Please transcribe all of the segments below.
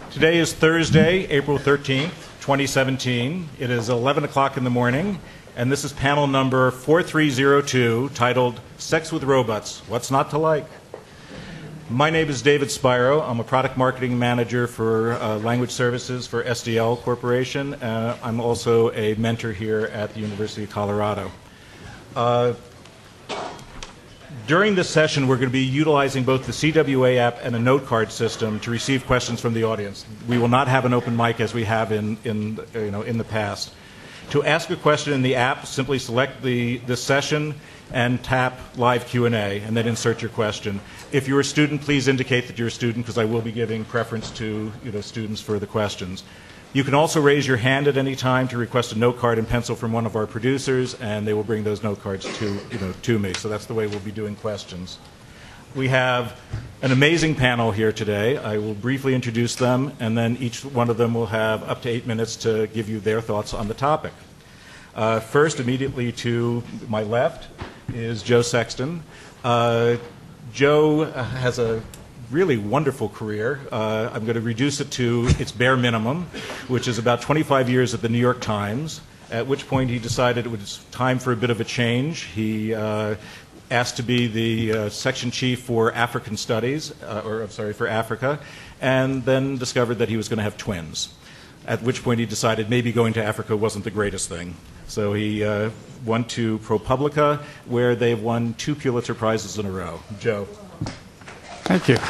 Today is Thursday, April 13th, 2017. It is 11 o'clock in the morning, and this is panel number 4302, titled Sex with Robots, What's Not to Like? My name is David Spiro. I'm a product marketing manager for language services for SDL Corporation. I'm also a mentor here at the University of Colorado. During this session, we're going to be utilizing both the CWA app and a note card system to receive questions from the audience. We will not have an open mic as we have in the past. To ask a question in the app, simply select the session and tap Live Q&A, and then insert your question. If you're a student, please indicate that you're a student, because I will be giving preference to students for the questions. You can also raise your hand at any time to request a note card and pencil from one of our producers, and they will bring those note cards to me. So that's the way we'll be doing questions. We have an amazing panel here today. I will briefly introduce them, and then each one of them will have up to 8 minutes to give you their thoughts on the topic. First, immediately to my left, is Joe Sexton. Joe has a really wonderful career. I'm going to reduce it to its bare minimum, which is about 25 years at the New York Times, at which point he decided it was time for a bit of a change. He asked to be the section chief for African Studies, for Africa, and then discovered that he was going to have twins, at which point he decided maybe going to Africa wasn't the greatest thing. So he went to ProPublica, where they've won 2 Pulitzer Prizes in a row. Joe. Thank you.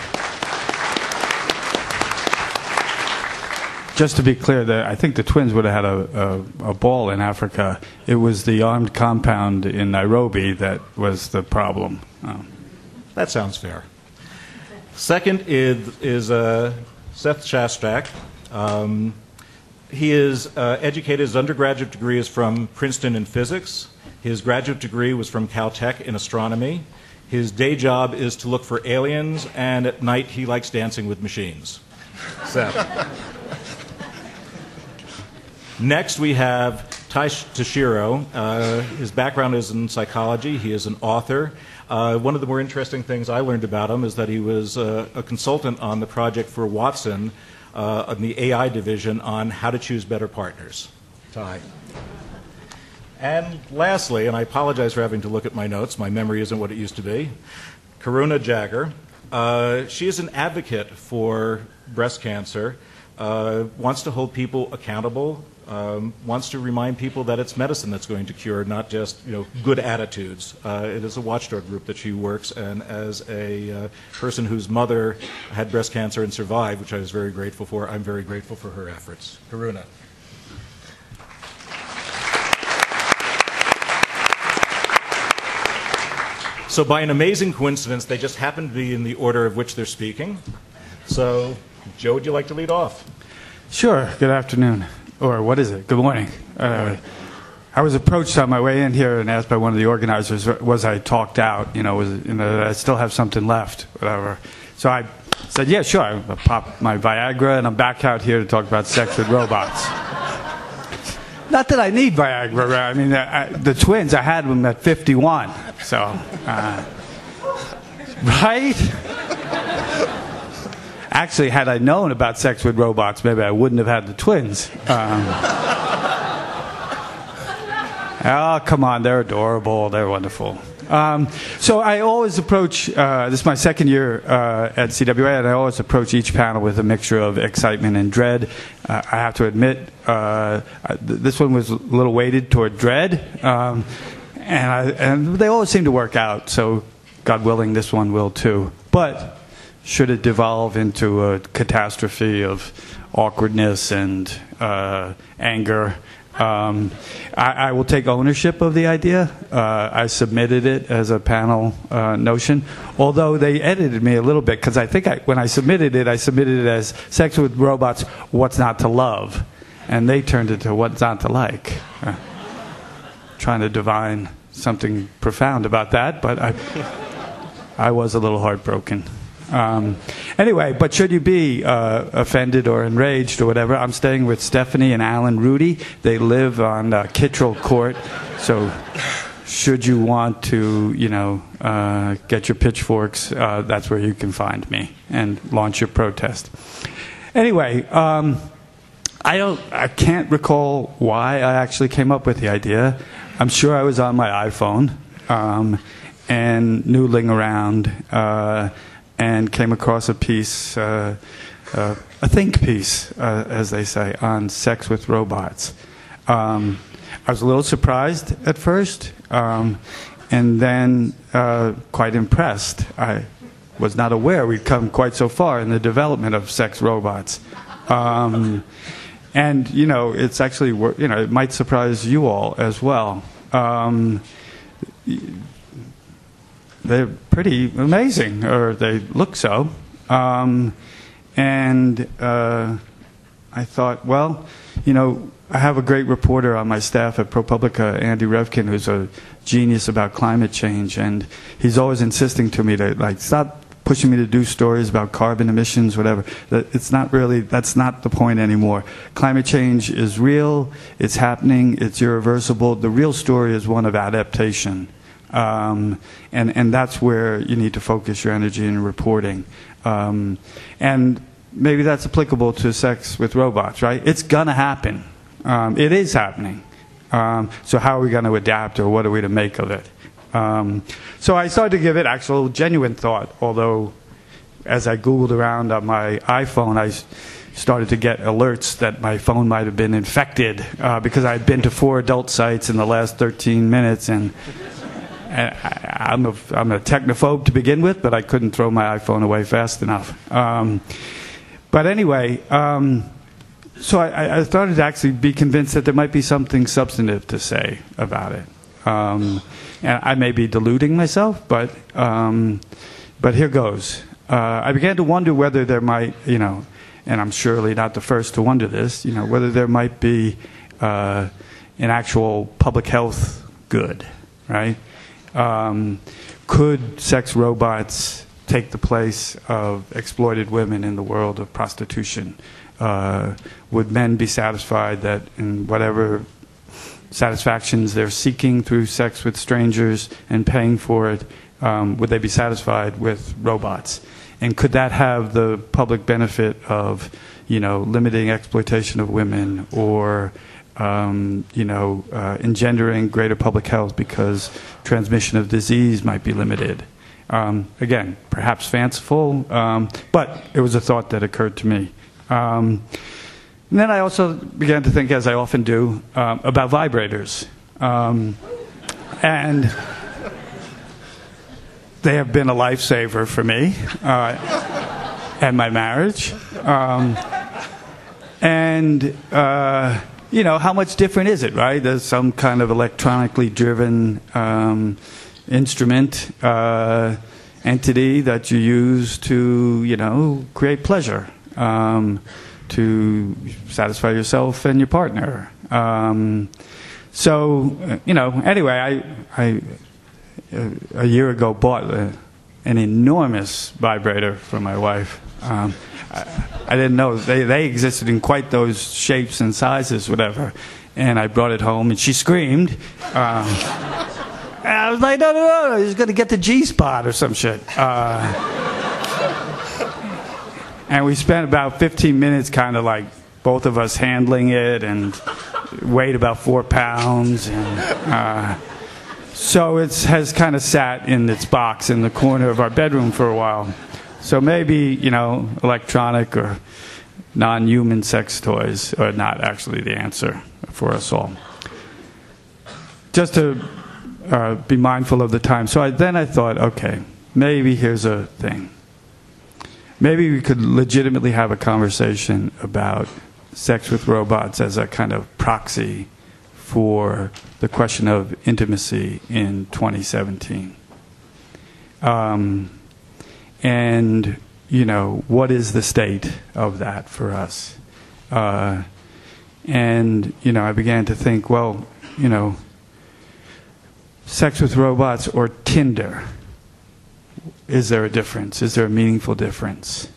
Just to be clear, I think the twins would have had a ball in Africa. It was the armed compound in Nairobi that was the problem. That sounds fair. Second is Seth Shostak. He is educated. His undergraduate degree is from Princeton in physics. His graduate degree was from Caltech in astronomy. His day job is to look for aliens, and at night he likes dancing with machines. Seth. Next we have Tai Tashiro. His background is in psychology. He is an author. One of the more interesting things I learned about him is that he was a consultant on the project for Watson, on the AI division, on how to choose better partners. Tai. And lastly, and I apologize for having to look at my notes, my memory isn't what it used to be, Karuna Jagger. She is an advocate for breast cancer, wants to hold people accountable, wants to remind people that it's medicine that's going to cure, not just good attitudes. It is a watchdog group that she works, and as a person whose mother had breast cancer and survived, which I was very grateful for, I'm very grateful for her efforts. Karuna. So by an amazing coincidence, they just happen to be in the order of which they're speaking. So, Joe, would you like to lead off? Sure. Good afternoon. Or what is it? Good morning. I was approached on my way in here and asked by one of the organizers, was I talked out? I still have something left, whatever. So I said, yeah, sure. I popped my Viagra, and I'm back out here to talk about sex with robots. Not that I need Viagra. I mean, the twins, I had them at 51. So, right? Actually, had I known about sex with robots, maybe I wouldn't have had the twins. Oh, come on, they're adorable. They're wonderful. So I always approach, this is my second year at CWA, and I always approach each panel with a mixture of excitement and dread. I have to admit, this one was a little weighted toward dread, and they always seem to work out, so God willing, this one will too. But should it devolve into a catastrophe of awkwardness and anger, I will take ownership of the idea. I submitted it as a panel notion, although they edited me a little bit, because I think when I submitted it as Sex with Robots, What's Not to Love, and they turned it to What's Not to Like. Trying to divine something profound about that, but I was a little heartbroken. Anyway, but should you be offended or enraged or whatever, I'm staying with Stephanie and Alan Rudy. They live on Kittrell Court, so should you want to, get your pitchforks, that's where you can find me and launch your protest. Anyway, I can't recall why I actually came up with the idea. I'm sure I was on my iPhone and noodling around and came across a piece, a think piece, as they say, on sex with robots. I was a little surprised at first, and then quite impressed. I was not aware we'd come quite so far in the development of sex robots. And, it's actually, it might surprise you all as well. They're pretty amazing, or they look so. And I thought, well, I have a great reporter on my staff at ProPublica, Andy Revkin, who's a genius about climate change, and he's always insisting to me to stop pushing me to do stories about carbon emissions, whatever. That's not the point anymore. Climate change is real, it's happening, it's irreversible. The real story is one of adaptation. And that's where you need to focus your energy in reporting. And maybe that's applicable to sex with robots, right? It's going to happen. It is happening. So how are we going to adapt, or what are we to make of it? So I started to give it actual genuine thought, although as I Googled around on my iPhone, I started to get alerts that my phone might have been infected because I had been to 4 adult sites in the last 13 minutes, and I'm a technophobe to begin with, but I couldn't throw my iPhone away fast enough. But anyway, so I started to actually be convinced that there might be something substantive to say about it. And I may be deluding myself, but here goes. I began to wonder whether there might, and I'm surely not the first to wonder this, whether there might be an actual public health good, right? Could sex robots take the place of exploited women in the world of prostitution? Would men be satisfied that in whatever satisfactions they're seeking through sex with strangers and paying for it, would they be satisfied with robots? And could that have the public benefit of, limiting exploitation of women, or engendering greater public health because transmission of disease might be limited? Again, perhaps fanciful, but it was a thought that occurred to me. And then I also began to think, as I often do, about vibrators. And they have been a lifesaver for me and my marriage. How much different is it, right? There's some kind of electronically driven instrument, entity that you use to, create pleasure. To satisfy yourself and your partner. Anyway, I a year ago bought an enormous vibrator for my wife. I didn't know they existed in quite those shapes and sizes, whatever. And I brought it home, and she screamed. And I was like, no, he's going to get the G-spot or some shit. And we spent about 15 minutes kind of like both of us handling it, and weighed about 4 pounds. And so it has kind of sat in its box in the corner of our bedroom for a while. So maybe, electronic or non-human sex toys are not actually the answer for us all. Just to be mindful of the time. So then I thought, okay, maybe here's a thing. Maybe we could legitimately have a conversation about sex with robots as a kind of proxy for the question of intimacy in 2017. And, what is the state of that for us? I began to think, well, sex with robots or Tinder. Is there a difference? Is there a meaningful difference?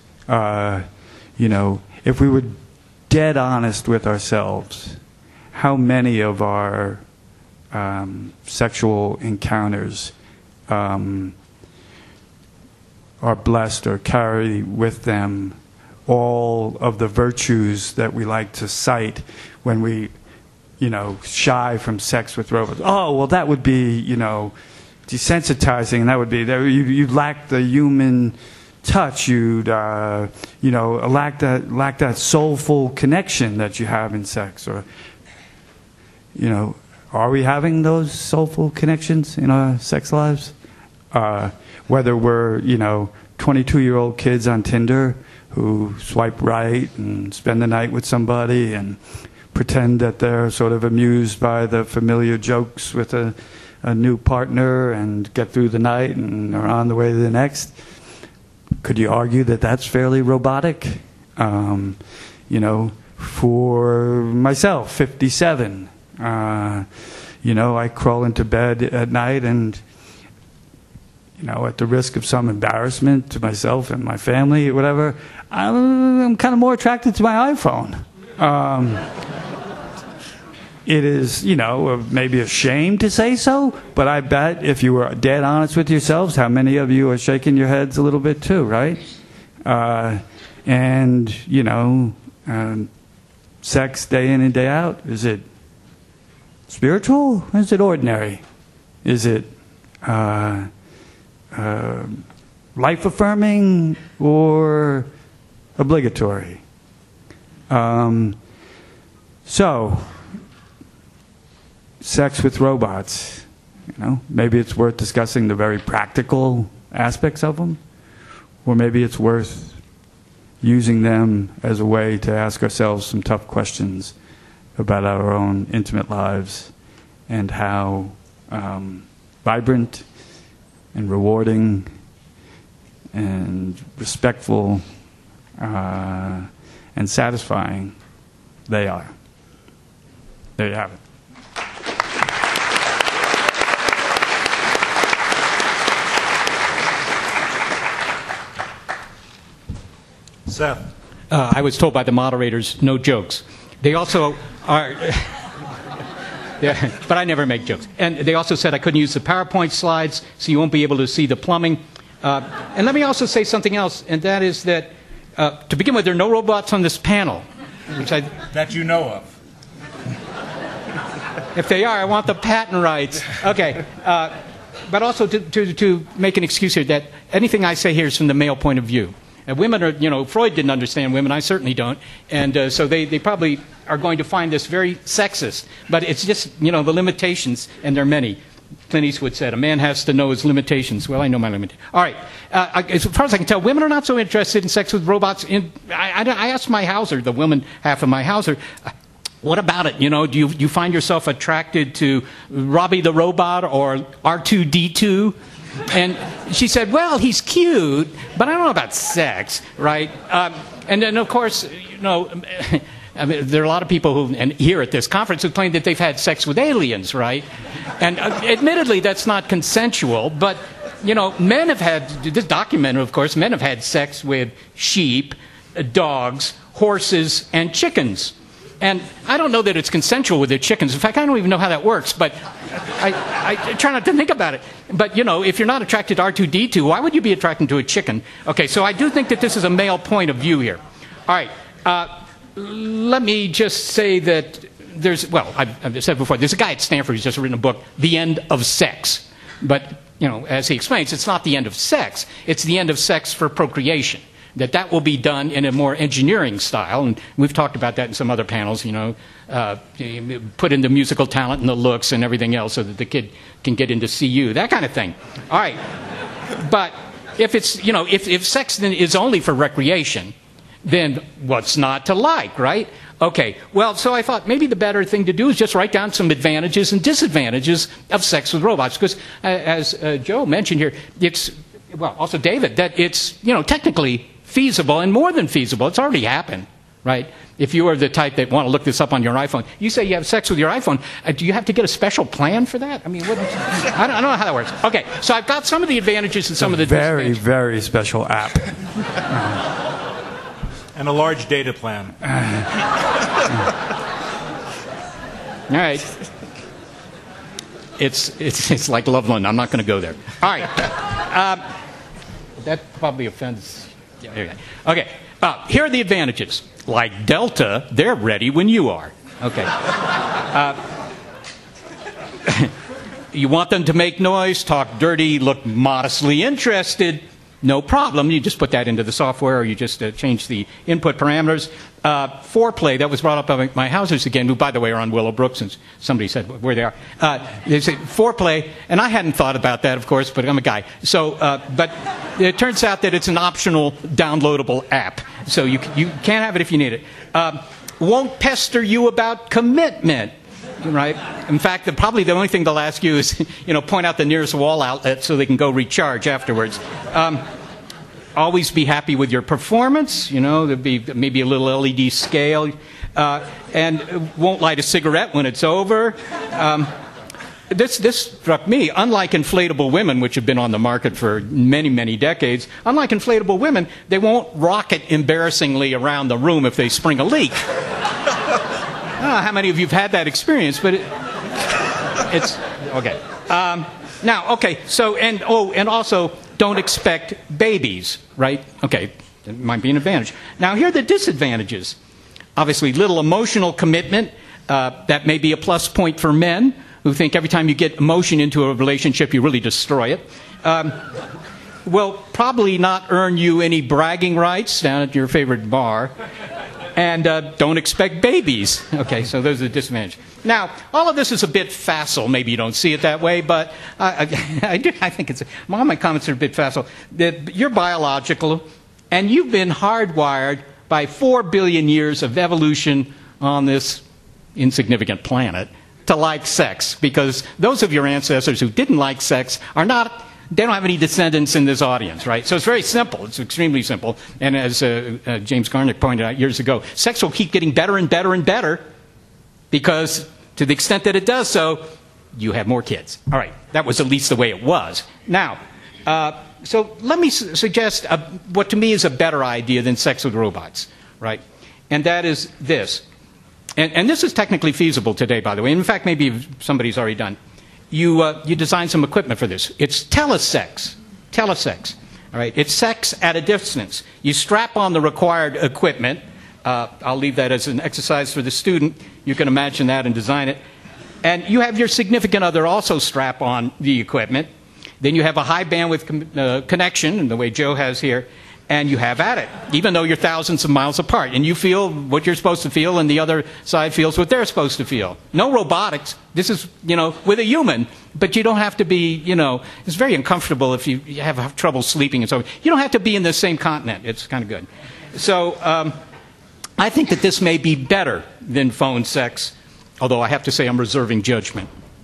If we were dead honest with ourselves, how many of our sexual encounters are blessed or carry with them all of the virtues that we like to cite when we, shy from sex with robots. Oh, well, that would be, desensitizing, and that would be, you lack the human touch, you'd, lack that soulful connection that you have in sex, or, are we having those soulful connections in our sex lives? Whether we're, 22-year-old kids on Tinder who swipe right and spend the night with somebody and pretend that they're sort of amused by the familiar jokes with a new partner and get through the night and are on the way to the next. Could you argue that that's fairly robotic? For myself, 57, I crawl into bed at night and, at the risk of some embarrassment to myself and my family, whatever, I'm kind of more attracted to my iPhone. It is, maybe a shame to say so, but I bet if you were dead honest with yourselves, how many of you are shaking your heads a little bit too, right? Sex day in and day out, is it spiritual or is it ordinary? Is it life-affirming or obligatory? Sex with robots, maybe it's worth discussing the very practical aspects of them, or maybe it's worth using them as a way to ask ourselves some tough questions about our own intimate lives and how vibrant and rewarding and respectful and satisfying they are. There you have it. Seth. I was told by the moderators, no jokes. They also are... Yeah, but I never make jokes. And they also said I couldn't use the PowerPoint slides, so you won't be able to see the plumbing. And let me also say something else, and that is that, to begin with, there are no robots on this panel. That you know of. If they are, I want the patent rights. Okay. But also to make an excuse here, that anything I say here is from the male point of view. And women are, Freud didn't understand women, I certainly don't. And so they probably are going to find this very sexist. But it's just, the limitations, and there are many. Clint Eastwood said, a man has to know his limitations. Well, I know my limitations. All right. As far as I can tell, women are not so interested in sex with robots. I asked my Hauser, the woman half of my Hauser, what about it? Do you find yourself attracted to Robbie the Robot or R2-D2? And she said, well, he's cute, but I don't know about sex, right? And then, of course, there are a lot of people who, and here at this conference, who claim that they've had sex with aliens, right? And admittedly, that's not consensual, but, men have had, this documented, of course, men have had sex with sheep, dogs, horses, and chickens. And I don't know that it's consensual with the chickens. In fact, I don't even know how that works, but I try not to think about it. But, if you're not attracted to R2-D2, why would you be attracted to a chicken? Okay, so I do think that this is a male point of view here. All right, let me just say that I've said before, there's a guy at Stanford who's just written a book, The End of Sex. But, as he explains, it's not the end of sex. It's the end of sex for procreation. That will be done in a more engineering style, and we've talked about that in some other panels, put in the musical talent and the looks and everything else so that the kid can get into CU, that kind of thing. All right. But if it's, if sex then is only for recreation, then what's not to like, right? Okay, well, so I thought maybe the better thing to do is just write down some advantages and disadvantages of sex with robots, because as Joe mentioned here, also David, that it's, technically feasible and more than feasible. It's already happened, right? If you are the type that want to look this up on your iPhone, you say you have sex with your iPhone, do you have to get a special plan for that? I mean, I don't know how that works. Okay, so I've got some of the advantages and some of the disadvantages. Very, very special app. And a large data plan. All right. It's like Loveland. I'm not going to go there. All right. That probably offends. Yeah, okay. Here are the advantages. Like Delta, they're ready when you are. Okay. You want them to make noise, talk dirty, look modestly interested, no problem. You just put that into the software, or you just change the input parameters. Foreplay, that was brought up by my houses again, who, by the way, are on Willowbrook, since somebody said where they are. They say foreplay, and I hadn't thought about that, of course, but I'm a guy. So, but it turns out that it's an optional downloadable app, so you can't have it if you need it. Won't pester you about commitment. Right. In fact, probably the only thing they'll ask you is, point out the nearest wall outlet so they can go recharge afterwards. Always be happy with your performance. There'll be maybe a little LED scale, and won't light a cigarette when it's over. This struck me. Unlike inflatable women, which have been on the market for many, many decades, unlike inflatable women, they won't rocket embarrassingly around the room if they spring a leak. I don't know how many of you have had that experience, but it's okay. So and also don't expect babies, right? Okay, that might be an advantage. Now here are the disadvantages. Obviously, little emotional commitment. That may be a plus point for men who think every time you get emotion into a relationship, you really destroy it. Will probably not earn you any bragging rights down at your favorite bar. And don't expect babies. Okay, so those are the disadvantages. Now, all of this is a bit facile. Maybe you don't see it that way, but I think all my comments are a bit facile. You're biological, and you've been hardwired by 4 billion years of evolution on this insignificant planet to like sex, because those of your ancestors who didn't like sex they don't have any descendants in this audience, right? So it's very simple. It's extremely simple. And as James Garnick pointed out years ago, sex will keep getting better and better and better because to the extent that it does so, you have more kids. All right. That was at least the way it was. Now, so let me suggest what to me is a better idea than sex with robots, right? And that is this. And this is technically feasible today, by the way. In fact, maybe somebody's already done. You design some equipment for this. It's telesex. Telesex. All right. It's sex at a distance. You strap on the required equipment. I'll leave that as an exercise for the student. You can imagine that and design it. And you have your significant other also strap on the equipment. Then you have a high bandwidth connection, in the way Joe has here, and you have at it, even though you're thousands of miles apart. And you feel what you're supposed to feel, and the other side feels what they're supposed to feel. No robotics. This is, with a human, but you don't have to be, it's very uncomfortable if you have trouble sleeping and so on. You don't have to be in the same continent. It's kind of good. So I think that this may be better than phone sex, although I have to say I'm reserving judgment.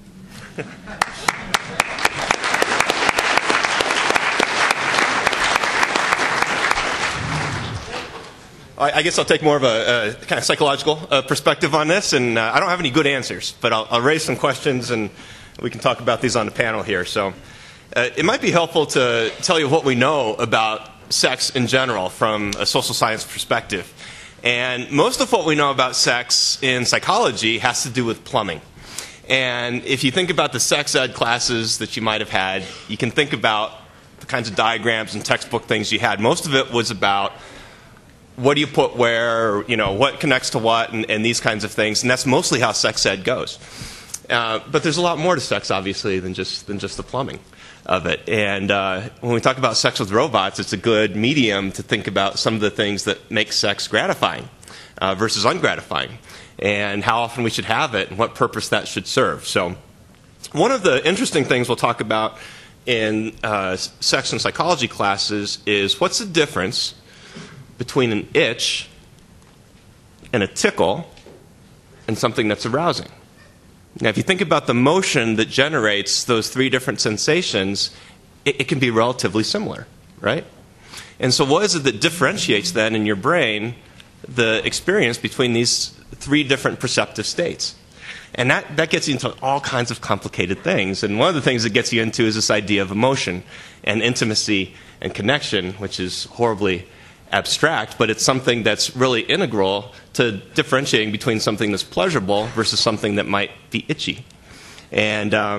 I guess I'll take more of a kind of psychological perspective on this, and I don't have any good answers, but I'll raise some questions, and we can talk about these on the panel here. So it might be helpful to tell you what we know about sex in general from a social science perspective. And most of what we know about sex in psychology has to do with plumbing. And if you think about the sex ed classes that you might have had, you can think about the kinds of diagrams and textbook things you had. Most of it was about what do you put where, what connects to what, and these kinds of things. And that's mostly how sex ed goes. But there's a lot more to sex, obviously, than just the plumbing of it. And when we talk about sex with robots, it's a good medium to think about some of the things that make sex gratifying versus ungratifying, and how often we should have it and what purpose that should serve. So one of the interesting things we'll talk about in sex and psychology classes is what's the difference between an itch and a tickle and something that's arousing. Now, if you think about the motion that generates those three different sensations, it can be relatively similar, right? And so what is it that differentiates then in your brain the experience between these three different perceptive states? And that gets you into all kinds of complicated things. And one of the things it gets you into is this idea of emotion and intimacy and connection, which is horribly abstract, but it's something that's really integral to differentiating between something that's pleasurable versus something that might be itchy. And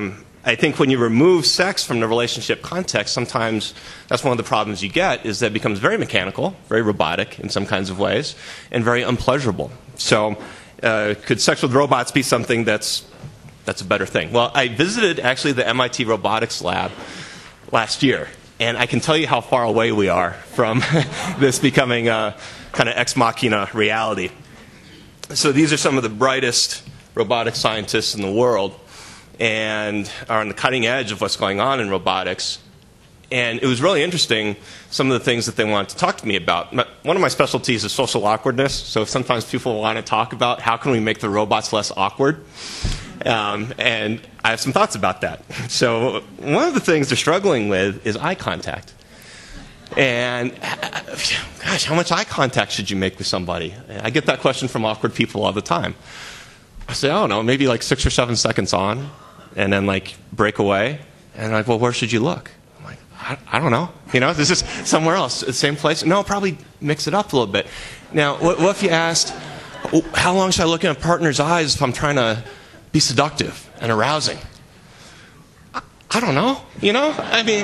I think when you remove sex from the relationship context, sometimes that's one of the problems you get, is that it becomes very mechanical, very robotic in some kinds of ways, and very unpleasurable. So could sex with robots be something that's a better thing? Well, I visited actually the MIT robotics lab last year, and I can tell you how far away we are from this becoming a kind of ex machina reality. So these are some of the brightest robotic scientists in the world, and are on the cutting edge of what's going on in robotics. And it was really interesting, some of the things that they wanted to talk to me about. One of my specialties is social awkwardness, so sometimes people want to talk about how can we make the robots less awkward. And I have some thoughts about that. So one of the things they're struggling with is eye contact. And gosh, how much eye contact should you make with somebody? I get that question from awkward people all the time. I say, I don't know, maybe like 6 or 7 seconds on, and then like break away. And like, well, where should you look? I'm like, I don't know. You know, this is somewhere else, the same place. No, probably mix it up a little bit. Now, what if you asked, how long should I look in a partner's eyes if I'm trying to be seductive and arousing? I don't know. You know, I mean,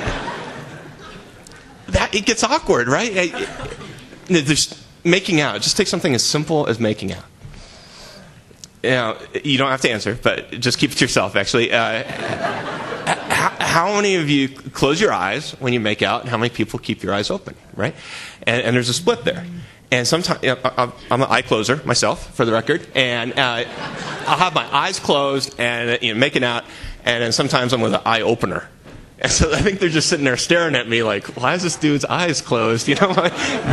that it gets awkward, right? There's making out. Just take something as simple as making out. You know, you don't have to answer, but just keep it to yourself, actually. How many of you close your eyes when you make out, and how many people keep your eyes open, right? And there's a split there. And sometimes, I'm an eye closer myself, for the record, and I'll have my eyes closed and making out, and then sometimes I'm with an eye opener. And so I think they're just sitting there staring at me like, why is this dude's eyes closed? You know, like,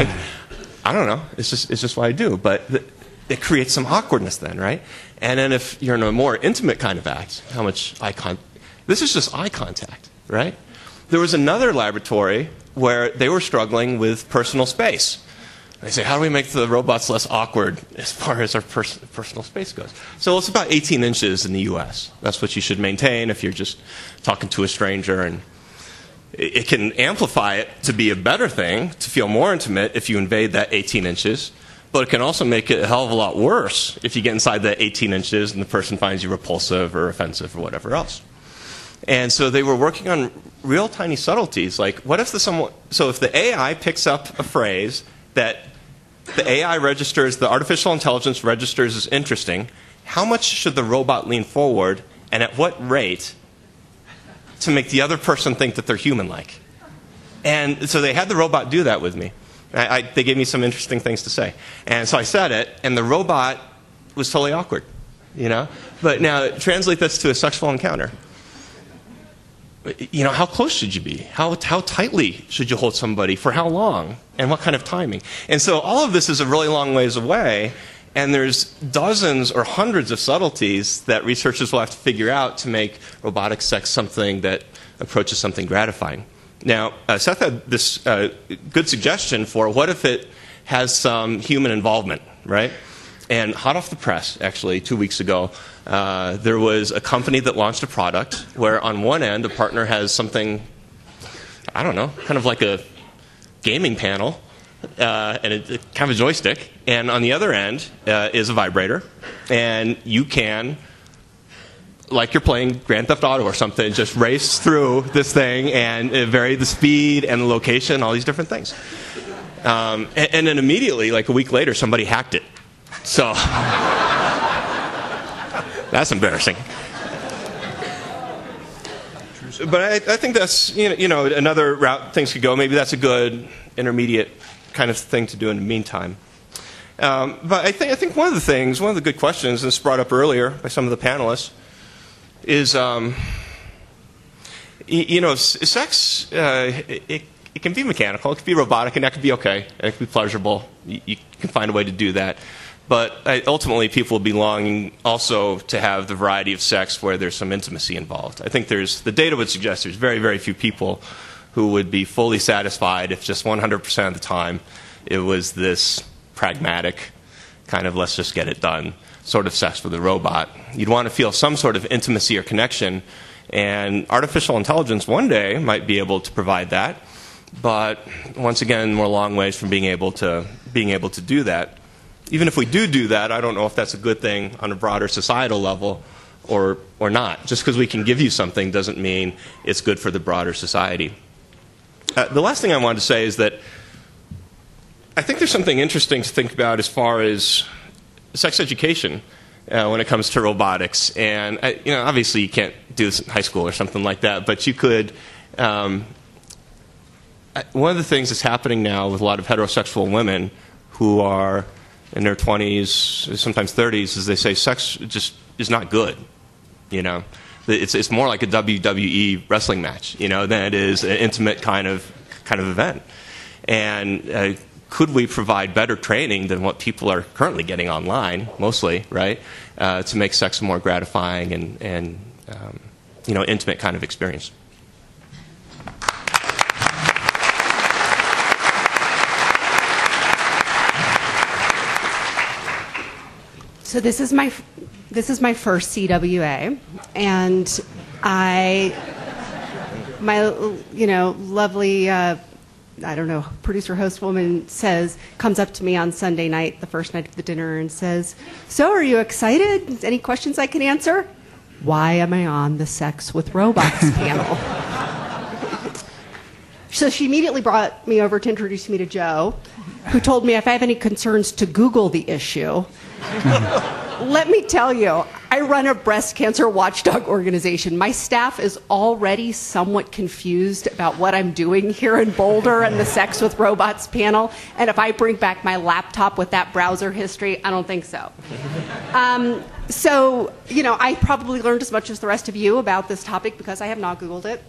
I don't know. It's just what I do. But it creates some awkwardness then, right? And then if you're in a more intimate kind of act, how much eye contact? This is just eye contact, right? There was another laboratory where they were struggling with personal space. They say, how do we make the robots less awkward as far as our personal space goes? So it's about 18 inches in the U.S. That's what you should maintain if you're just talking to a stranger. And it can amplify it to be a better thing, to feel more intimate if you invade that 18 inches. But it can also make it a hell of a lot worse if you get inside that 18 inches and the person finds you repulsive or offensive or whatever else. And so they were working on real tiny subtleties. Like, what if so if the AI picks up a phrase that the AI registers, the artificial intelligence registers as interesting, how much should the robot lean forward, and at what rate, to make the other person think that they're human-like? And so they had the robot do that with me. They gave me some interesting things to say. And so I said it, and the robot was totally awkward, you know? But now, translate this to a sexual encounter. You know, how close should you be? How tightly should you hold somebody? For how long? And what kind of timing? And so all of this is a really long ways away, and there's dozens or hundreds of subtleties that researchers will have to figure out to make robotic sex something that approaches something gratifying. Now, Seth had this good suggestion for what if it has some human involvement, right? And hot off the press, actually, 2 weeks ago, there was a company that launched a product where on one end a partner has something, I don't know, kind of like a gaming panel, and it's kind of a joystick. And on the other end is a vibrator. And you can, like you're playing Grand Theft Auto or something, just race through this thing and vary the speed and the location, all these different things. And then immediately, like a week later, somebody hacked it. So that's embarrassing. But I think that's another route things could go. Maybe that's a good intermediate kind of thing to do in the meantime. But I think one of the good questions, and this was brought up earlier by some of the panelists, is sex. It can be mechanical, it can be robotic, and that can be okay. It can be pleasurable. You can find a way to do that. But ultimately, people will be longing also to have the variety of sex where there's some intimacy involved. I think the data would suggest there's very, very few people who would be fully satisfied if just 100% of the time it was this pragmatic kind of let's just get it done sort of sex with a robot. You'd want to feel some sort of intimacy or connection, and artificial intelligence one day might be able to provide that. But once again, we're a long ways from being able to do that. Even if we do that, I don't know if that's a good thing on a broader societal level, or not. Just because we can give you something doesn't mean it's good for the broader society. The last thing I wanted to say is that I think there's something interesting to think about as far as sex education when it comes to robotics. And obviously you can't do this in high school or something like that, but you could. One of the things that's happening now with a lot of heterosexual women who are in their 20s, sometimes 30s, is they say sex just is not good. It's more like a WWE wrestling match, than it is an intimate kind of event. And could we provide better training than what people are currently getting online, mostly, right, to make sex a more gratifying and intimate kind of experience? So this is my first CWA, and my lovely producer host woman comes up to me on Sunday night, the first night of the dinner, and says, "So, are you excited? Any questions I can answer? Why am I on the Sex with Robots panel?" So she immediately brought me over to introduce me to Joe, who told me if I have any concerns to Google the issue. Let me tell you, I run a breast cancer watchdog organization. My staff is already somewhat confused about what I'm doing here in Boulder and the Sex with Robots panel. And if I bring back my laptop with that browser history, I don't think so. I probably learned as much as the rest of you about this topic because I have not Googled it.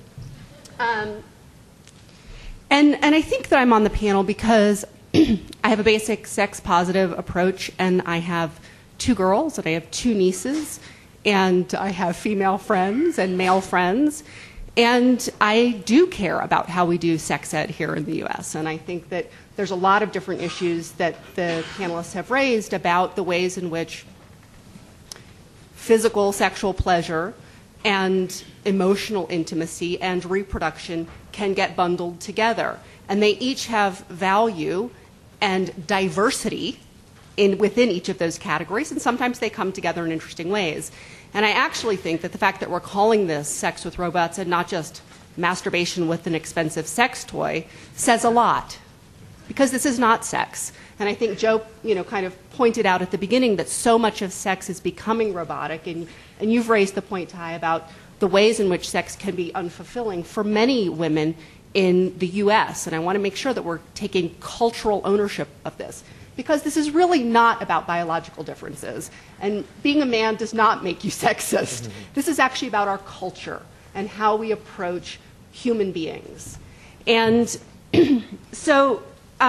And I think that I'm on the panel because I have a basic sex-positive approach, and I have 2 girls, and I have 2 nieces, and I have female friends and male friends, and I do care about how we do sex ed here in the U.S., and I think that there's a lot of different issues that the panelists have raised about the ways in which physical sexual pleasure and emotional intimacy and reproduction can get bundled together. And they each have value and diversity within each of those categories, and sometimes they come together in interesting ways. And I actually think that the fact that we're calling this Sex with Robots and not just masturbation with an expensive sex toy says a lot, because this is not sex. And I think Joe, kind of pointed out at the beginning that so much of sex is becoming robotic, and you've raised the point, Ty, about the ways in which sex can be unfulfilling for many women in the U.S., and I want to make sure that we're taking cultural ownership of this, because this is really not about biological differences, and being a man does not make you sexist. This is actually about our culture and how we approach human beings. And so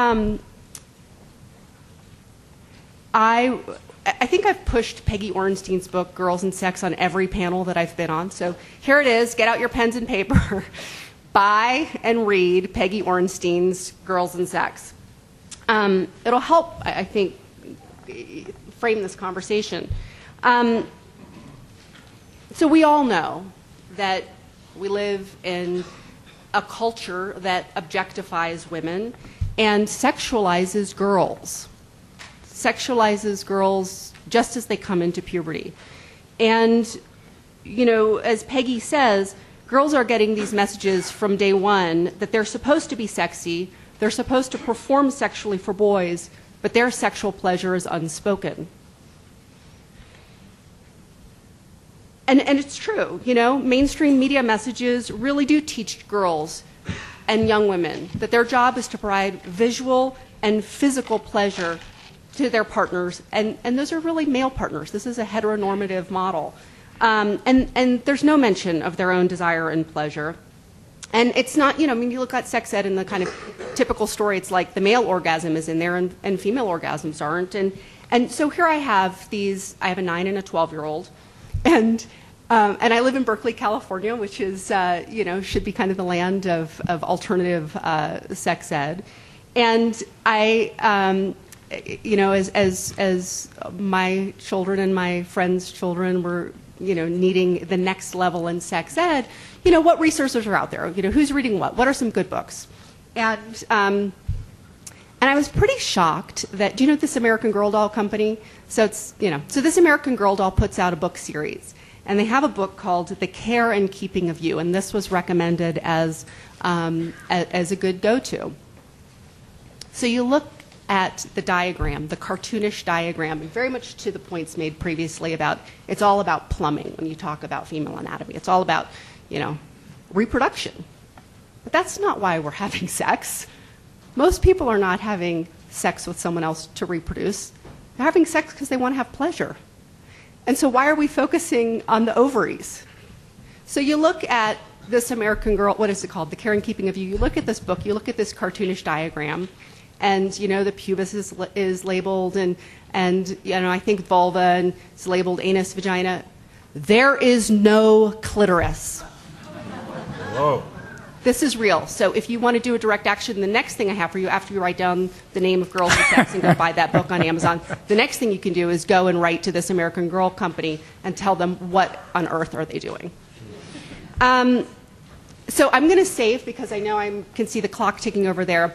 I think I've pushed Peggy Orenstein's book, Girls and Sex, on every panel that I've been on. So here it is. Get out your pens and paper. Buy and read Peggy Orenstein's Girls and Sex. It'll help, I think, frame this conversation. So we all know that we live in a culture that objectifies women and sexualizes girls. Sexualizes girls just as they come into puberty. And, as Peggy says, girls are getting these messages from day one that they're supposed to be sexy, they're supposed to perform sexually for boys, but their sexual pleasure is unspoken. And it's true, mainstream media messages really do teach girls and young women that their job is to provide visual and physical pleasure to their partners, and those are really male partners. This is a heteronormative model. And there's no mention of their own desire and pleasure. And it's not, you look at sex ed in the kind of typical story, it's like the male orgasm is in there and female orgasms aren't. And so here I have I have a 9 and a 12-year-old, and I live in Berkeley, California, which is, should be kind of the land of alternative sex ed. And I, as my children and my friends' children were, needing the next level in sex ed, what resources are out there? Who's reading what? What are some good books? And I was pretty shocked that, do you know this American Girl doll company? So it's, so this American Girl doll puts out a book series. And they have a book called The Care and Keeping of You, and this was recommended as a good go-to. So you look at the diagram, the cartoonish diagram, and very much to the points made previously about it's all about plumbing when you talk about female anatomy. It's all about, reproduction. But that's not why we're having sex. Most people are not having sex with someone else to reproduce. They're having sex because they want to have pleasure. And so why are we focusing on the ovaries? So you look at this American Girl, what is it called? The Care and Keeping of You. You look at this book, you look at this cartoonish diagram, and the pubis is labeled, and I think vulva and it's labeled anus, vagina. There is no clitoris. Whoa. This is real. So if you want to do a direct action, the next thing I have for you, after you write down the name of Girls and Sex and go buy that book on Amazon, the next thing you can do is go and write to this American Girl company and tell them what on earth are they doing. So I'm going to save, because I know I can see the clock ticking over there.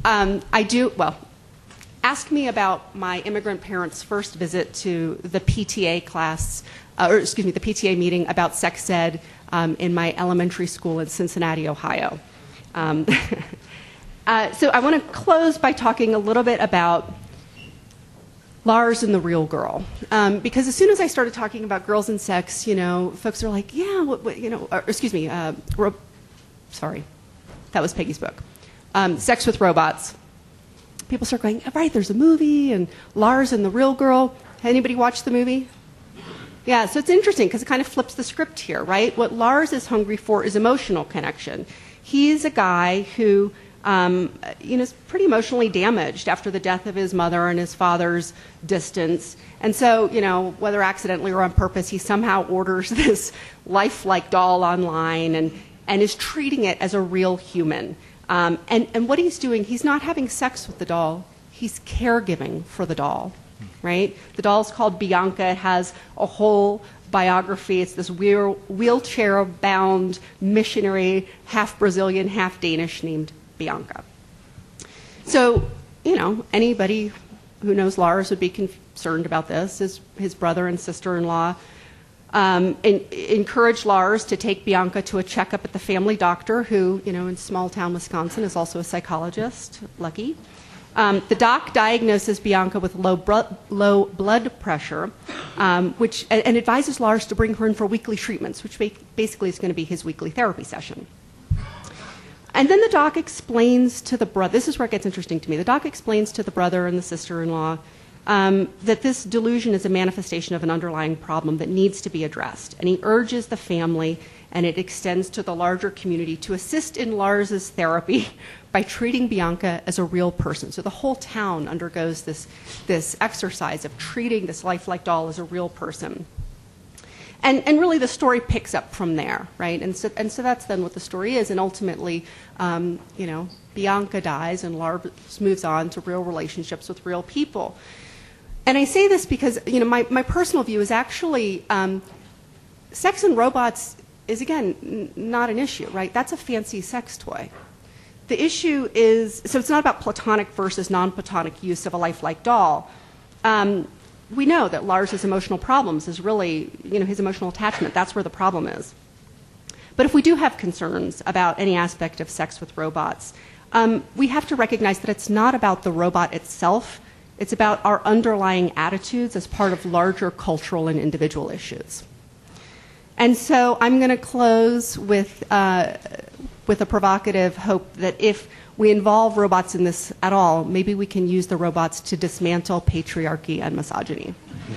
Ask me about my immigrant parents' first visit to the PTA class, the PTA meeting about sex ed in my elementary school in Cincinnati, Ohio. So I want to close by talking a little bit about Lars and the Real Girl, because as soon as I started talking about girls and sex, folks are like, yeah, sorry, that was Peggy's book, Sex with Robots. People start going, right, there's a movie, and Lars and the Real Girl. Anybody watch the movie? Yeah, so it's interesting because it kind of flips the script here, right? What Lars is hungry for is emotional connection. He's a guy who, is pretty emotionally damaged after the death of his mother and his father's distance. And so, whether accidentally or on purpose, he somehow orders this lifelike doll online and is treating it as a real human. And what he's doing, he's not having sex with the doll, he's caregiving for the doll, right? The doll's called Bianca. It has a whole biography. It's this wheelchair-bound missionary, half Brazilian, half Danish, named Bianca. So, anybody who knows Lars would be concerned about this. His brother and sister-in-law encourage Lars to take Bianca to a checkup at the family doctor, who, in small-town Wisconsin is also a psychologist. Lucky. The doc diagnoses Bianca with low blood pressure, and advises Lars to bring her in for weekly treatments, which basically is going to be his weekly therapy session. And then the doc explains to the brother, this is where it gets interesting to me, the doc explains to the brother and the sister-in-law that this delusion is a manifestation of an underlying problem that needs to be addressed. And he urges the family, and it extends to the larger community, to assist in Lars's therapy by treating Bianca as a real person. So the whole town undergoes this exercise of treating this lifelike doll as a real person. And really the story picks up from there, right? And so that's then what the story is. And ultimately, Bianca dies and Lars moves on to real relationships with real people. And I say this because, my personal view is actually sex and robots is, again, not an issue, right? That's a fancy sex toy. The issue is, so it's not about platonic versus non-platonic use of a lifelike doll. We know that Lars's emotional problems is really, his emotional attachment. That's where the problem is. But if we do have concerns about any aspect of sex with robots, we have to recognize that it's not about the robot itself. It's about our underlying attitudes as part of larger cultural and individual issues. And so I'm going to close with a provocative hope that if we involve robots in this at all, maybe we can use the robots to dismantle patriarchy and misogyny.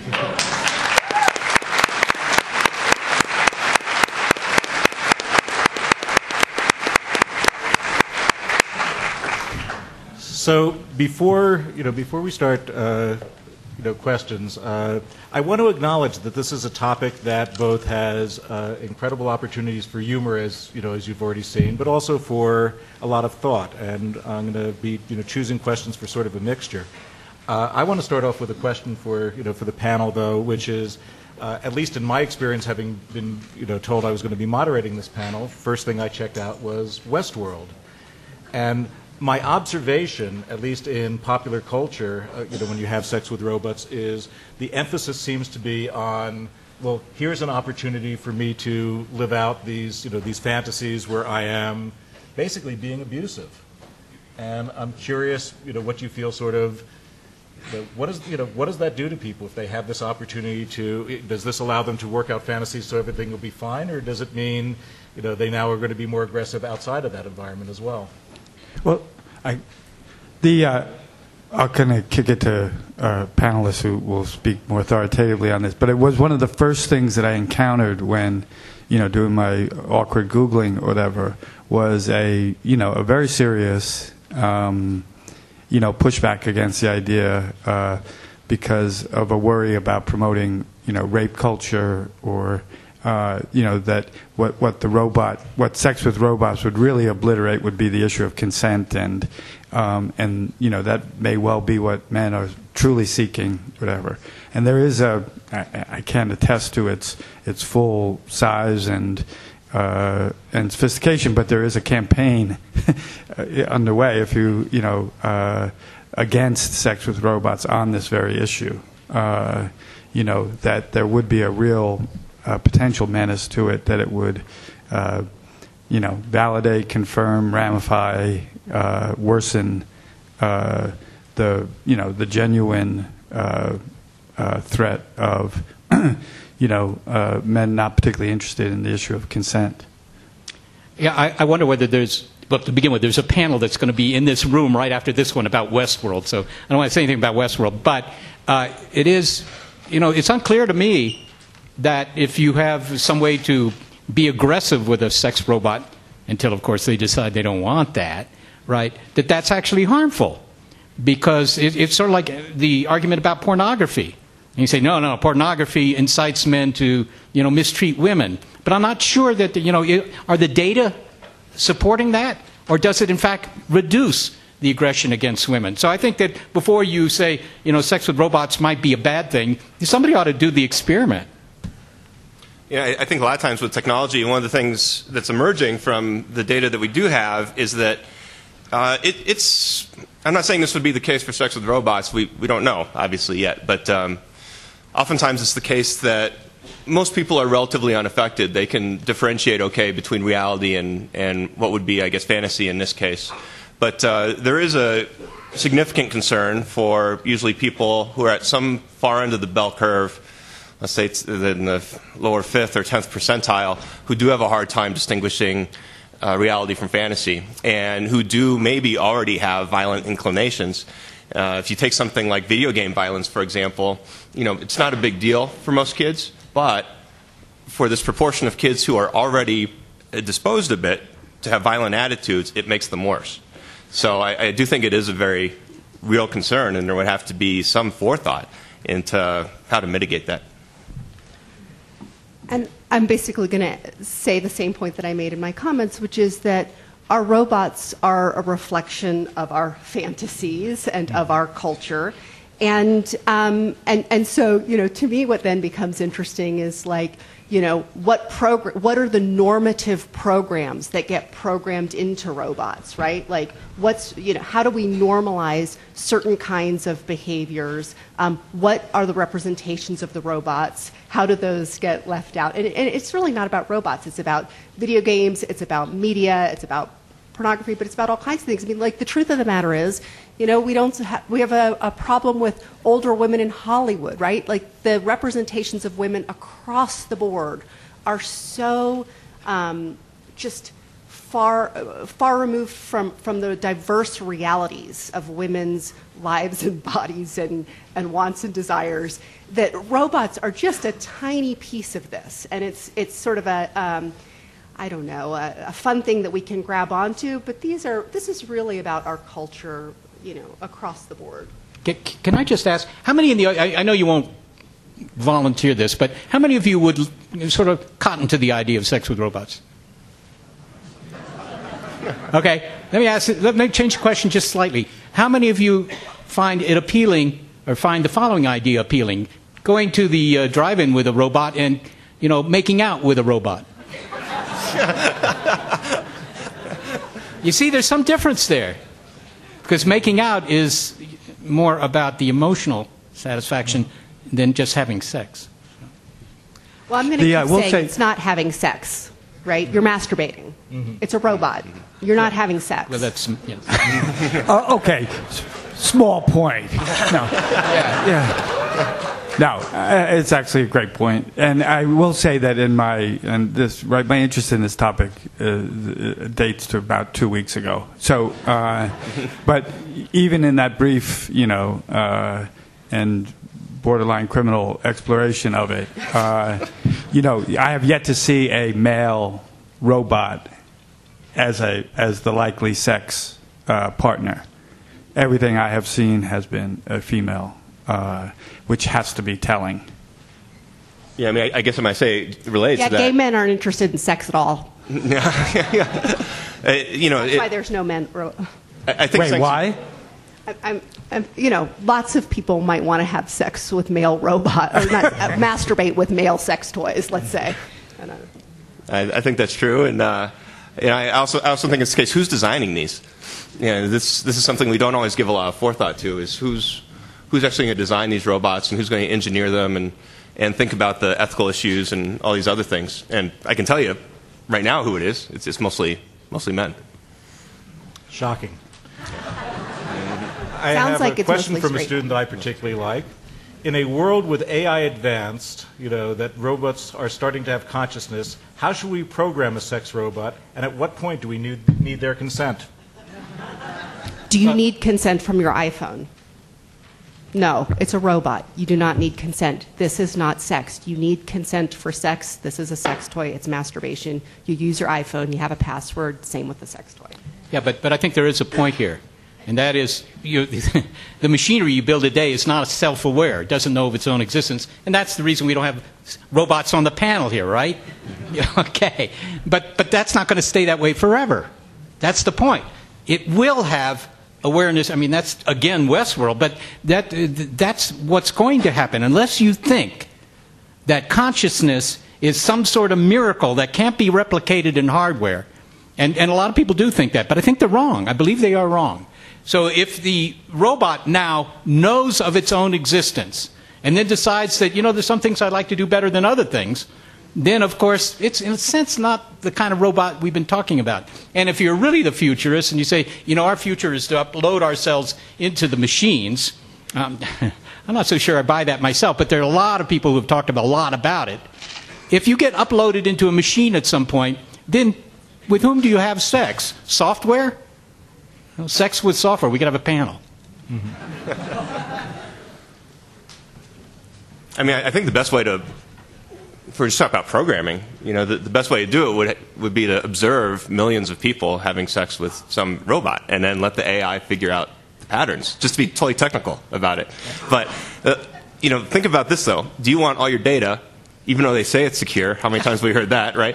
So before we start questions, I want to acknowledge that this is a topic that both has incredible opportunities for humor, as you've already seen, but also for a lot of thought. And I'm going to be choosing questions for sort of a mixture. I want to start off with a question for the panel, though, which is, at least in my experience, having been told I was going to be moderating this panel, first thing I checked out was Westworld, and my observation, at least in popular culture, when you have sex with robots, is the emphasis seems to be on well, here's an opportunity for me to live out these, these fantasies where I am basically being abusive. And I'm curious, what you feel sort of, what does that do to people if they have this opportunity to, does this allow them to work out fantasies so everything will be fine, or does it mean, they now are going to be more aggressive outside of that environment as well? Well, I'll kind of kick it to panelists who will speak more authoritatively on this, but it was one of the first things that I encountered when, doing my awkward Googling or whatever, was a very serious, pushback against the idea because of a worry about promoting, rape culture or, that what sex with robots would really obliterate would be the issue of consent and that may well be what men are truly seeking, whatever. And there is I can attest to its full size and sophistication, but there is a campaign underway, if against sex with robots on this very issue. That there would be a real potential menace to it, that it would, validate, confirm, ramify, worsen the genuine threat of men not particularly interested in the issue of consent. Yeah, I wonder whether there's, well, to begin with, there's a panel that's going to be in this room right after this one about Westworld, so I don't want to say anything about Westworld, but it is, it's unclear to me that if you have some way to be aggressive with a sex robot, until, of course, they decide they don't want that, right, that's actually harmful. Because it's sort of like the argument about pornography. And you say, no, pornography incites men to, mistreat women. But I'm not sure that, are the data supporting that? Or does it, in fact, reduce the aggression against women? So I think that before you say, sex with robots might be a bad thing, somebody ought to do the experiment. Yeah, I think a lot of times with technology, one of the things that's emerging from the data that we do have is that it's... I'm not saying this would be the case for sex with robots. We don't know, obviously, yet. But oftentimes it's the case that most people are relatively unaffected. They can differentiate okay between reality and what would be, I guess, fantasy in this case. But there is a significant concern for usually people who are at some far end of the bell curve, let's say it's in the lower 5th or 10th percentile, who do have a hard time distinguishing reality from fantasy, and who do maybe already have violent inclinations. If you take something like video game violence, for example, it's not a big deal for most kids, but for this proportion of kids who are already disposed a bit to have violent attitudes, it makes them worse. So I do think it is a very real concern, and there would have to be some forethought into how to mitigate that. And I'm basically going to say the same point that I made in my comments, which is that our robots are a reflection of our fantasies and of our culture. And so, to me, what then becomes interesting is like, what are the normative programs that get programmed into robots, right? Like, how do we normalize certain kinds of behaviors? What are the representations of the robots? How do those get left out? And it's really not about robots. It's about video games. It's about media. It's about pornography. But it's about all kinds of things. I mean, like, the truth of the matter is, we have a problem with older women in Hollywood, right? Like, the representations of women across the board are so just far removed from the diverse realities of women's lives and bodies and wants and desires, that robots are just a tiny piece of this. And it's sort of a fun thing that we can grab onto, but this is really about our culture, across the board. Can I just ask, how many in the, I know you won't volunteer this, but how many of you would sort of cotton to the idea of sex with robots? Okay, let me change the question just slightly. How many of you find it appealing, or find the following idea appealing? Going to the drive-in with a robot and, making out with a robot. You see, there's some difference there. Because making out is more about the emotional satisfaction than just having sex. Well, I'm going to keep we'll saying say- it's not having sex, right? You're masturbating. It's a robot. You're not having sex. Well, that's yeah. Okay, small point. No. Yeah. No, it's actually a great point, and I will say that my interest in this topic dates to about 2 weeks ago. So, but even in that brief, and borderline criminal exploration of it, I have yet to see a male robot as the likely sex partner. Everything I have seen has been a female. Which has to be telling. Yeah, I mean, I guess I might say it relates Yeah, to that. gay men aren't interested in sex at all. That's why there's no men. I think Wait, sex- why? Lots of people might want to have sex with male robot, or not, masturbate with male sex toys, let's say. I think that's true, and I also think it's the case. Who's designing these? This is something we don't always give a lot of forethought to. Is who's actually going to design these robots and who's going to engineer them and think about the ethical issues and all these other things. And I can tell you right now who it is. It's mostly men. Shocking. I Sounds have like a it's question mostly from a straight. student that I particularly like. In a world with AI advanced, that robots are starting to have consciousness, how should we program a sex robot, and at what point do we need their consent? Do you need consent from your iPhone? No, it's a robot. You do not need consent. This is not sex. You need consent for sex. This is a sex toy. It's masturbation. You use your iPhone. You have a password. Same with the sex toy. Yeah, but I think there is a point here, and that is the machinery you build today is not self-aware. It doesn't know of its own existence, and that's the reason we don't have robots on the panel here, right? Yeah, okay, but that's not going to stay that way forever. That's the point. It will have awareness. I mean, that's, again, Westworld, but that's what's going to happen. Unless you think that consciousness is some sort of miracle that can't be replicated in hardware, and a lot of people do think that, but I think they're wrong. I believe they are wrong. So if the robot now knows of its own existence and then decides that, there's some things I'd like to do better than other things, then, of course, it's, in a sense, not the kind of robot we've been talking about. And if you're really the futurist and you say, our future is to upload ourselves into the machines, I'm not so sure I buy that myself, but there are a lot of people who have talked a lot about it. If you get uploaded into a machine at some point, then with whom do you have sex? Software? Sex with software. We could have a panel. I mean, I think the best way to, if we're just talking about programming, the best way to do it would be to observe millions of people having sex with some robot and then let the AI figure out the patterns, just to be totally technical about it. But, think about this, though. Do you want all your data, even though they say it's secure, how many times have we heard that, right?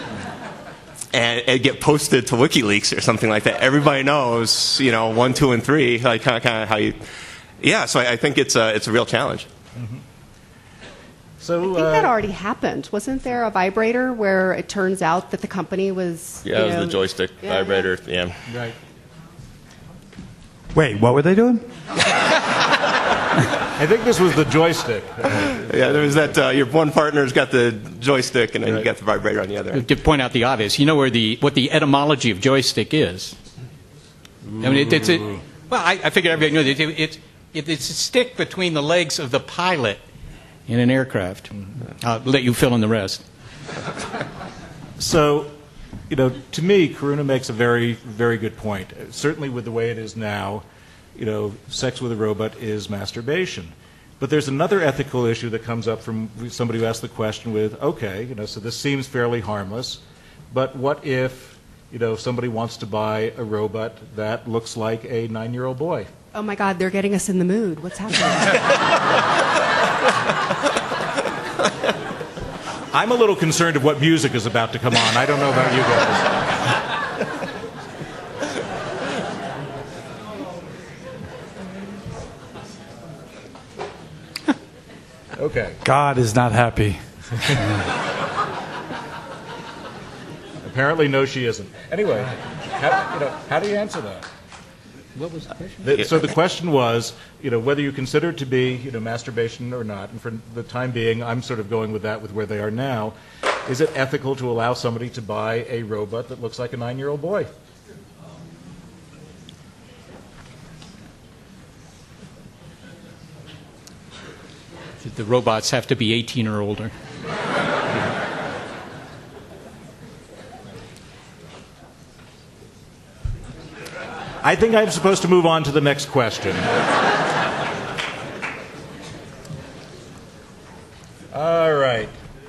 And get posted to WikiLeaks or something like that. Everybody knows, 1, 2, and 3, like kind of how you. Yeah, so I think it's a real challenge. Mm-hmm. So I think that already happened. Wasn't there a vibrator where it turns out that the company was? Yeah, it was the joystick vibrator. Yeah. right. Wait, what were they doing? I think this was the joystick. Yeah, there was that. Your one partner's got the joystick, and then you got the vibrator on the other. To point out the obvious, you know what the etymology of joystick is? I mean, well, I figured everybody knew that it's a stick between the legs of the pilot in an aircraft. I'll let you fill in the rest. So, to me, Karuna makes a very, very good point. Certainly with the way it is now, sex with a robot is masturbation. But there's another ethical issue that comes up from somebody who asked the question with, okay, so this seems fairly harmless, but what if, somebody wants to buy a robot that looks like a 9-year-old boy? Oh my God, they're getting us in the mood. What's happening? I'm a little concerned of what music is about to come on. I don't know about you guys. Okay. God is not happy. Apparently, no, she isn't. Anyway, how do you answer that? What was the question? So the question was, whether you consider it to be, masturbation or not. And for the time being, I'm sort of going with that with where they are now. Is it ethical to allow somebody to buy a robot that looks like a 9-year-old boy? The robots have to be 18 or older. I think I'm supposed to move on to the next question. All right.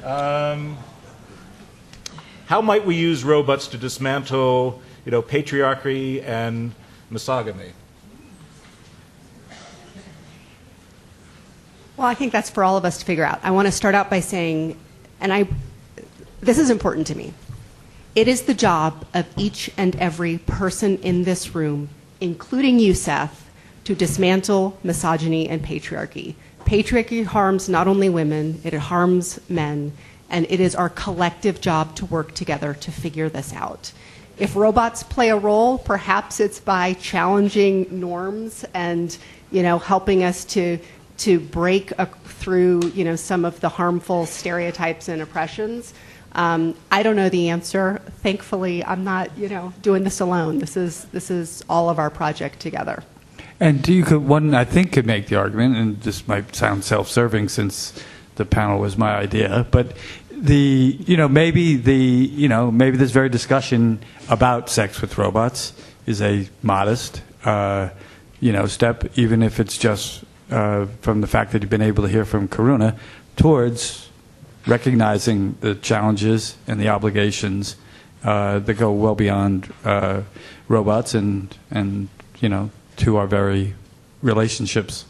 How might we use robots to dismantle, patriarchy and misogyny? Well, I think that's for all of us to figure out. I want to start out by saying, this is important to me. It is the job of each and every person in this room, including you, Seth, to dismantle misogyny and patriarchy. Patriarchy harms not only women, it harms men, and it is our collective job to work together to figure this out. If robots play a role, perhaps it's by challenging norms and, helping us to break through, some of the harmful stereotypes and oppressions. I don't know the answer. Thankfully, I'm not, doing this alone. This is all of our project together. And one, I think, could make the argument, and this might sound self-serving since the panel was my idea, but maybe this very discussion about sex with robots is a modest, step, even if it's just from the fact that you've been able to hear from Karuna, towards recognizing the challenges and the obligations that go well beyond robots and to our very relationships.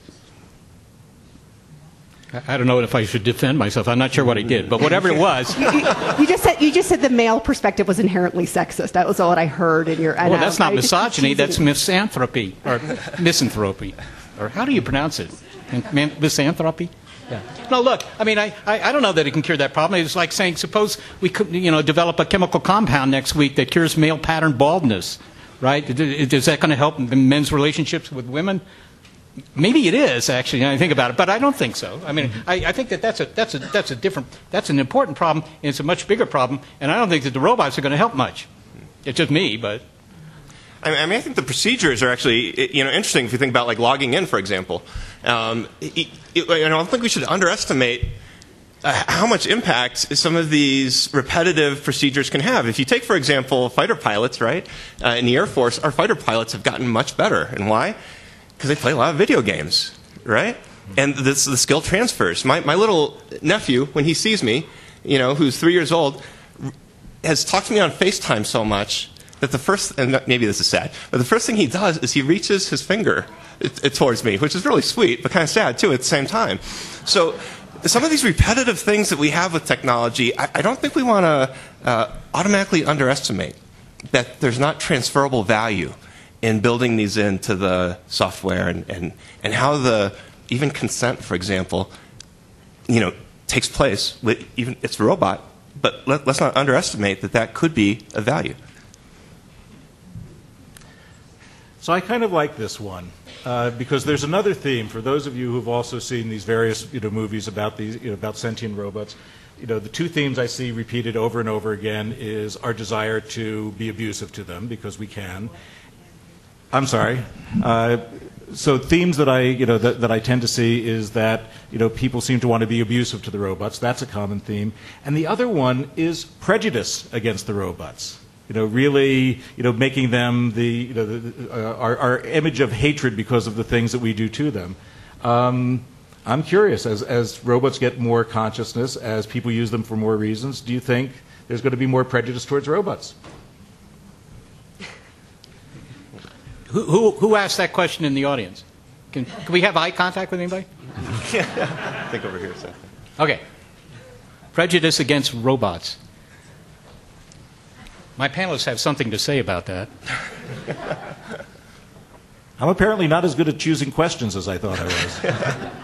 I don't know if I should defend myself. I'm not sure what I did, but whatever it was. You just said the male perspective was inherently sexist. That was all I heard in your. Well, that's not misogyny. That's misanthropy or misanthropy, or how do you pronounce it? Misanthropy. Yeah. No, look. I mean, I don't know that it can cure that problem. It's like saying, suppose we could, develop a chemical compound next week that cures male pattern baldness, right? Is that going to help men's relationships with women? Maybe it is, actually, when I think about it, but I don't think so. I mean, I think that's an important problem, and it's a much bigger problem, and I don't think that the robots are going to help much. It's just me, but. I think the procedures are actually, interesting if you think about like logging in, for example. I don't think we should underestimate how much impact some of these repetitive procedures can have. If you take, for example, fighter pilots, right, in the Air Force, our fighter pilots have gotten much better. And why? Because they play a lot of video games, right? And the skill transfers. My little nephew, when he sees me, who's 3 years old, has talked to me on FaceTime so much that the first, and maybe this is sad, but the first thing he does is he reaches his finger towards me, which is really sweet, but kind of sad too at the same time. So some of these repetitive things that we have with technology, I don't think we want to automatically underestimate that there's not transferable value in building these into the software and how the even consent, for example, takes place with even it's a robot, but let's not underestimate that could be a value. So I kind of like this one because there's another theme for those of you who've also seen these various movies about these about sentient robots. The two themes I see repeated over and over again is our desire to be abusive to them because we can. I'm sorry. So themes that I tend to see is that people seem to want to be abusive to the robots. That's a common theme. And the other one is prejudice against the robots. Really, making them our image of hatred because of the things that we do to them. I'm curious, as robots get more consciousness, as people use them for more reasons, do you think there's going to be more prejudice towards robots? Who asked that question in the audience? Can we have eye contact with anybody? I think over here, Seth. Okay. Prejudice against robots. My panelists have something to say about that. I'm apparently not as good at choosing questions as I thought I was.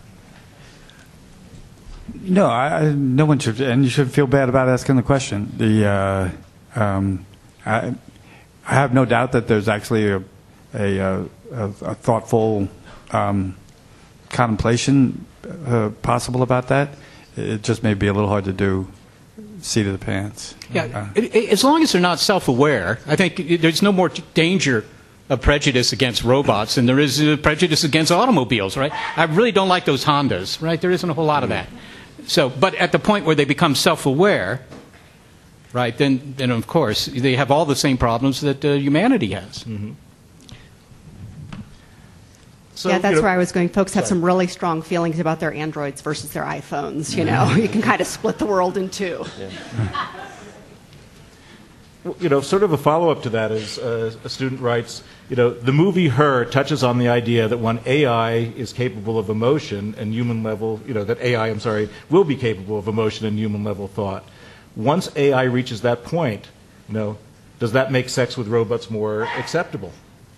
No, no one should, and you should feel bad about asking the question. I have no doubt that there's actually a thoughtful contemplation possible about that. It just may be a little hard to do seat of the pants. Yeah, as long as they're not self-aware, I think there's no more danger of prejudice against robots than there is prejudice against automobiles, right? I really don't like those Hondas, right? There isn't a whole lot of that. So, but at the point where they become self-aware, right, then of course they have all the same problems that humanity has. Mm-hmm. So, yeah, that's where I was going. Folks have some really strong feelings about their Androids versus their iPhones. You know, you can kind of split the world in two. Yeah. Sort of a follow-up to that is a student writes, the movie Her touches on the idea that when AI is capable of emotion and human level, that AI, will be capable of emotion and human level thought. Once AI reaches that point, does that make sex with robots more acceptable?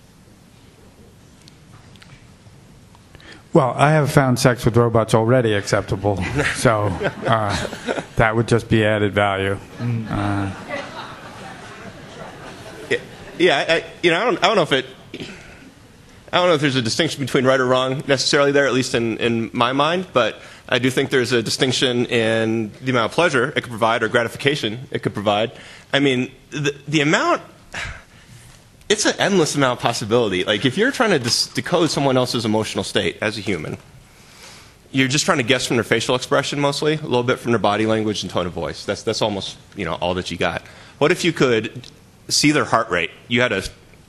Well, I have found sex with robots already acceptable, so that would just be added value. I don't know if there's a distinction between right or wrong necessarily there, at least in my mind, but I do think there's a distinction in the amount of pleasure it could provide or gratification it could provide. I mean, the amount, it's an endless amount of possibility. Like, if you're trying to decode someone else's emotional state as a human, you're just trying to guess from their facial expression mostly, a little bit from their body language and tone of voice. That's almost, all that you got. What if you could see their heart rate? You had a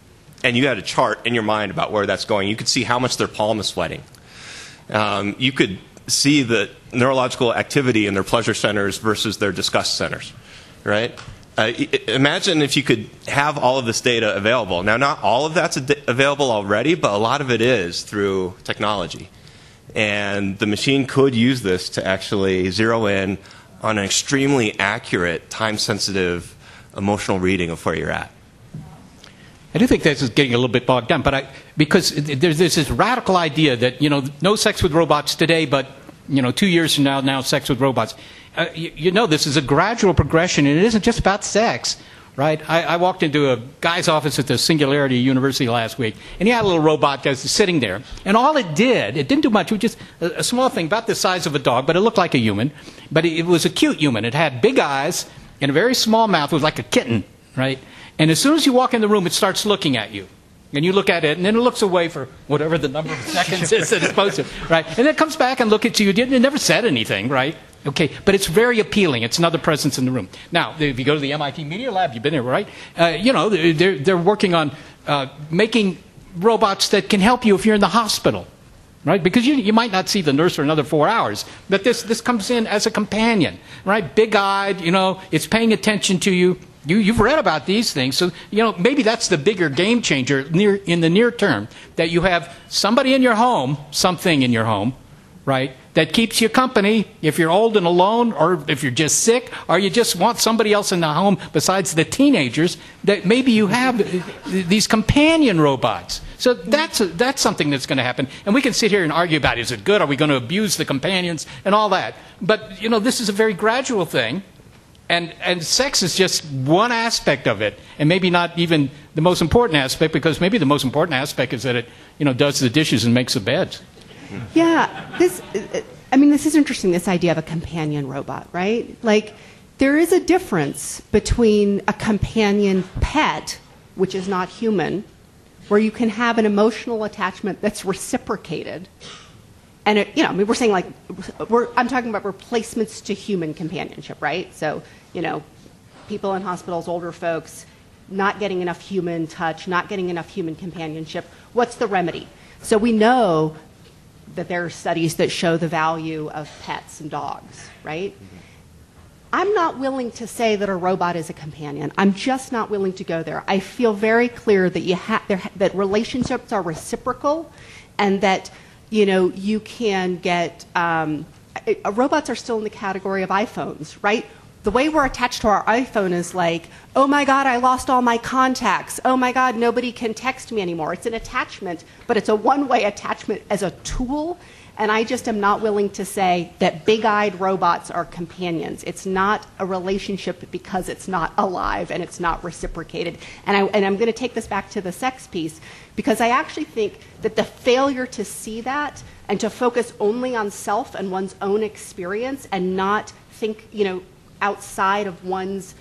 chart in your mind about where that's going. You could see how much their palm is sweating. You could see the neurological activity in their pleasure centers versus their disgust centers, right? Imagine if you could have all of this data available. Now, not all of that's available already, but a lot of it is through technology. And the machine could use this to actually zero in on an extremely accurate, time-sensitive, emotional reading of where you're at. I do think this is getting a little bit bogged down, but because there's this radical idea that, no sex with robots today, but, 2 years from now sex with robots. This is a gradual progression, and it isn't just about sex, right? I walked into a guy's office at the Singularity University last week, and he had a little robot just sitting there. And all it didn't do much. It was just a small thing about the size of a dog, but it looked like a human. But it was a cute human. It had big eyes and a very small mouth. It was like a kitten, right? And as soon as you walk in the room, it starts looking at you. And you look at it, and then it looks away for whatever the number of seconds is that it's supposed to, right? And then it comes back and looks at you. It never said anything, right? Okay, but it's very appealing. It's another presence in the room. Now, if you go to the MIT Media Lab, you've been there, right? They're working on making robots that can help you if you're in the hospital, right? Because you might not see the nurse for another 4 hours, but this comes in as a companion, right? Big-eyed, it's paying attention to you. You've read about these things, so maybe that's the bigger game changer in the near term, that you have somebody in your home, something in your home, right, that keeps you company if you're old and alone, or if you're just sick, or you just want somebody else in the home besides the teenagers, that maybe you have these companion robots. So that's something that's going to happen. And we can sit here and argue about, is it good? Are we going to abuse the companions and all that? But, this is a very gradual thing. And sex is just one aspect of it, and maybe not even the most important aspect, because maybe the most important aspect is that it, does the dishes and makes the beds. Yeah, this is interesting, this idea of a companion robot, right? Like, there is a difference between a companion pet, which is not human, where you can have an emotional attachment that's reciprocated. And we're saying I'm talking about replacements to human companionship, right? So, people in hospitals, older folks, not getting enough human touch, not getting enough human companionship. What's the remedy? So we know that there are studies that show the value of pets and dogs, right? Mm-hmm. I'm not willing to say that a robot is a companion. I'm just not willing to go there. I feel very clear that that relationships are reciprocal, and that you can get robots are still in the category of iPhones, right? The way we're attached to our iPhone is like, oh my God, I lost all my contacts. Oh my God, nobody can text me anymore. It's an attachment, but it's a one-way attachment as a tool. And I just am not willing to say that big-eyed robots are companions. It's not a relationship because it's not alive and it's not reciprocated. And I'm going to take this back to the sex piece, because I actually think that the failure to see that and to focus only on self and one's own experience and not think, outside of one's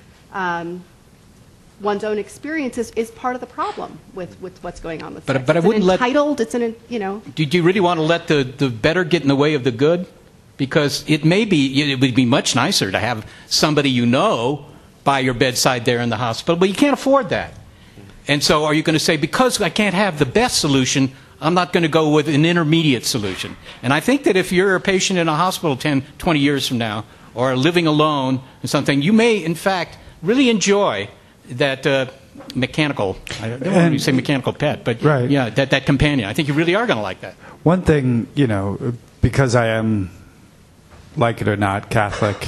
own experiences is part of the problem with what's going on with sex. But I wouldn't let... It's Do you really want to let the better get in the way of the good? Because it would be much nicer to have somebody by your bedside there in the hospital, but you can't afford that. And so are you going to say, because I can't have the best solution, I'm not going to go with an intermediate solution? And I think that if you're a patient in a hospital 10, 20 years from now, or living alone or something, you may, in fact, really enjoy that mechanical, I don't want to say mechanical pet, but right. Yeah, that companion. I think you really are going to like that. One thing, because I am, like it or not, Catholic,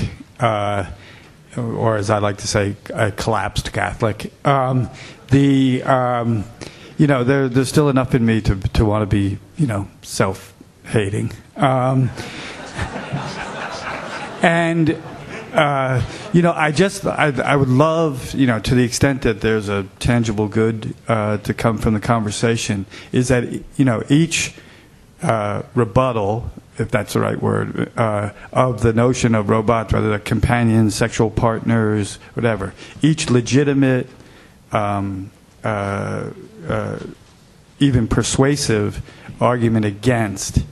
or as I like to say, a collapsed Catholic, there's still enough in me to want to be, self-hating. And I would love, to the extent that there's a tangible good to come from the conversation, is that, each rebuttal, if that's the right word, of the notion of robots, whether they're companions, sexual partners, whatever, each legitimate, even persuasive argument against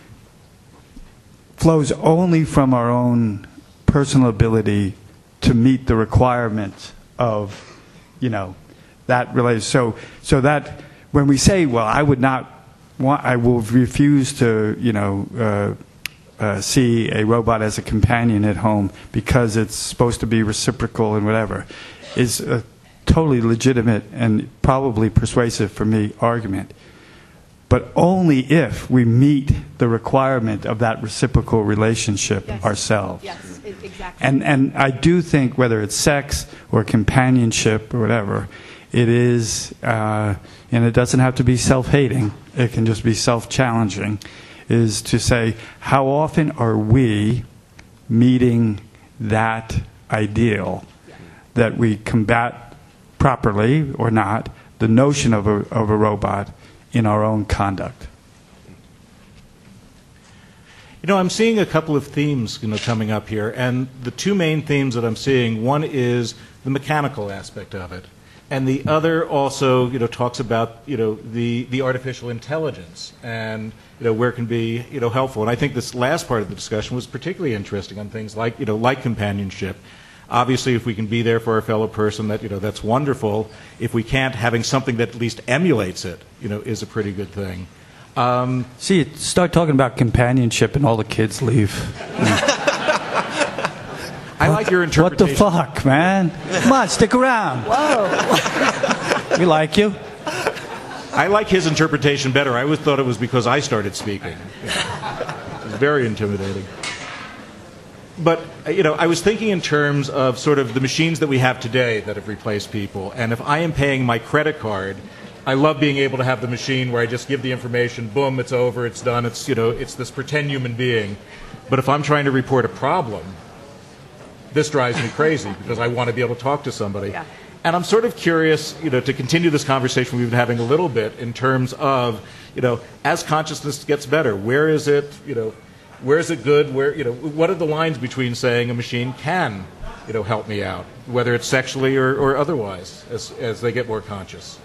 flows only from our own personal ability to meet the requirements of, that related. So that when we say, well, I will refuse to, see a robot as a companion at home because it's supposed to be reciprocal and whatever, is a totally legitimate and probably persuasive for me argument. But only if we meet the requirement of that reciprocal relationship ourselves. Yes, exactly. And I do think whether it's sex or companionship or whatever, it is, and it doesn't have to be self-hating, it can just be self-challenging, is to say, how often are we meeting that ideal that we combat properly or not the notion of a robot in our own conduct? I'm seeing a couple of themes, coming up here, and the two main themes that I'm seeing, one is the mechanical aspect of it, and the other also, talks about, the artificial intelligence and, where it can be, helpful. And I think this last part of the discussion was particularly interesting on things like, like companionship. Obviously, if we can be there for our fellow person, that's wonderful. If we can't, having something that at least emulates it, is a pretty good thing. See, start talking about companionship and all the kids leave. I like your interpretation. What the fuck, man? Come on, stick around. Whoa. We like you. I like his interpretation better. I always thought it was because I started speaking. It was very intimidating. But, I was thinking in terms of sort of the machines that we have today that have replaced people. And if I am paying my credit card, I love being able to have the machine where I just give the information, boom, it's over, it's done, it's, it's this pretend human being. But if I'm trying to report a problem, this drives me crazy because I want to be able to talk to somebody. Yeah. And I'm sort of curious, to continue this conversation we've been having a little bit in terms of, as consciousness gets better, where is it, where is it good? Where, what are the lines between saying a machine can, help me out, whether it's sexually or otherwise, as they get more conscious?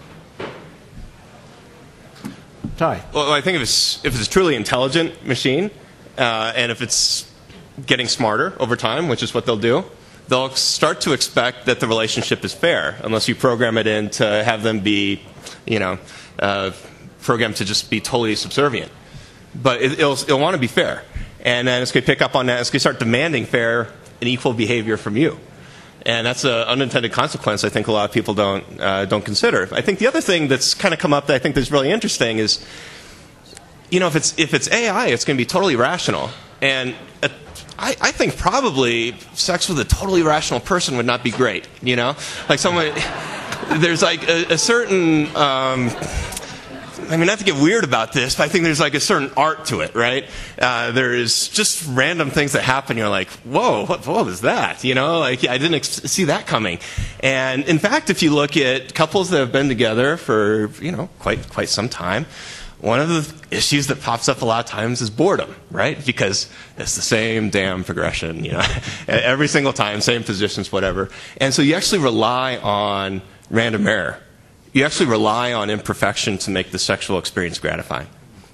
Ty. Well, I think if it's a truly intelligent machine, and if it's getting smarter over time, which is what they'll do, they'll start to expect that the relationship is fair, unless you program it in to have them be, programmed to just be totally subservient. But it'll want to be fair. And then it's going to pick up on that. It's going to start demanding fair and equal behavior from you. And that's an unintended consequence I think a lot of people don't consider. I think the other thing that's kind of come up that I think is really interesting is, if it's AI, it's going to be totally rational. And I think probably sex with a totally rational person would not be great, Like someone, there's like a certain I mean, not to get weird about this, but I think there's like a certain art to it, right? There is just random things that happen. You're like, whoa, what was that? You know, like I didn't see that coming. And in fact, if you look at couples that have been together for, you know, quite some time, one of the issues that pops up a lot of times is boredom, right? Because it's the same damn progression, you know, every single time, same positions, whatever. And so you actually rely on random error. You actually rely on imperfection to make the sexual experience gratifying.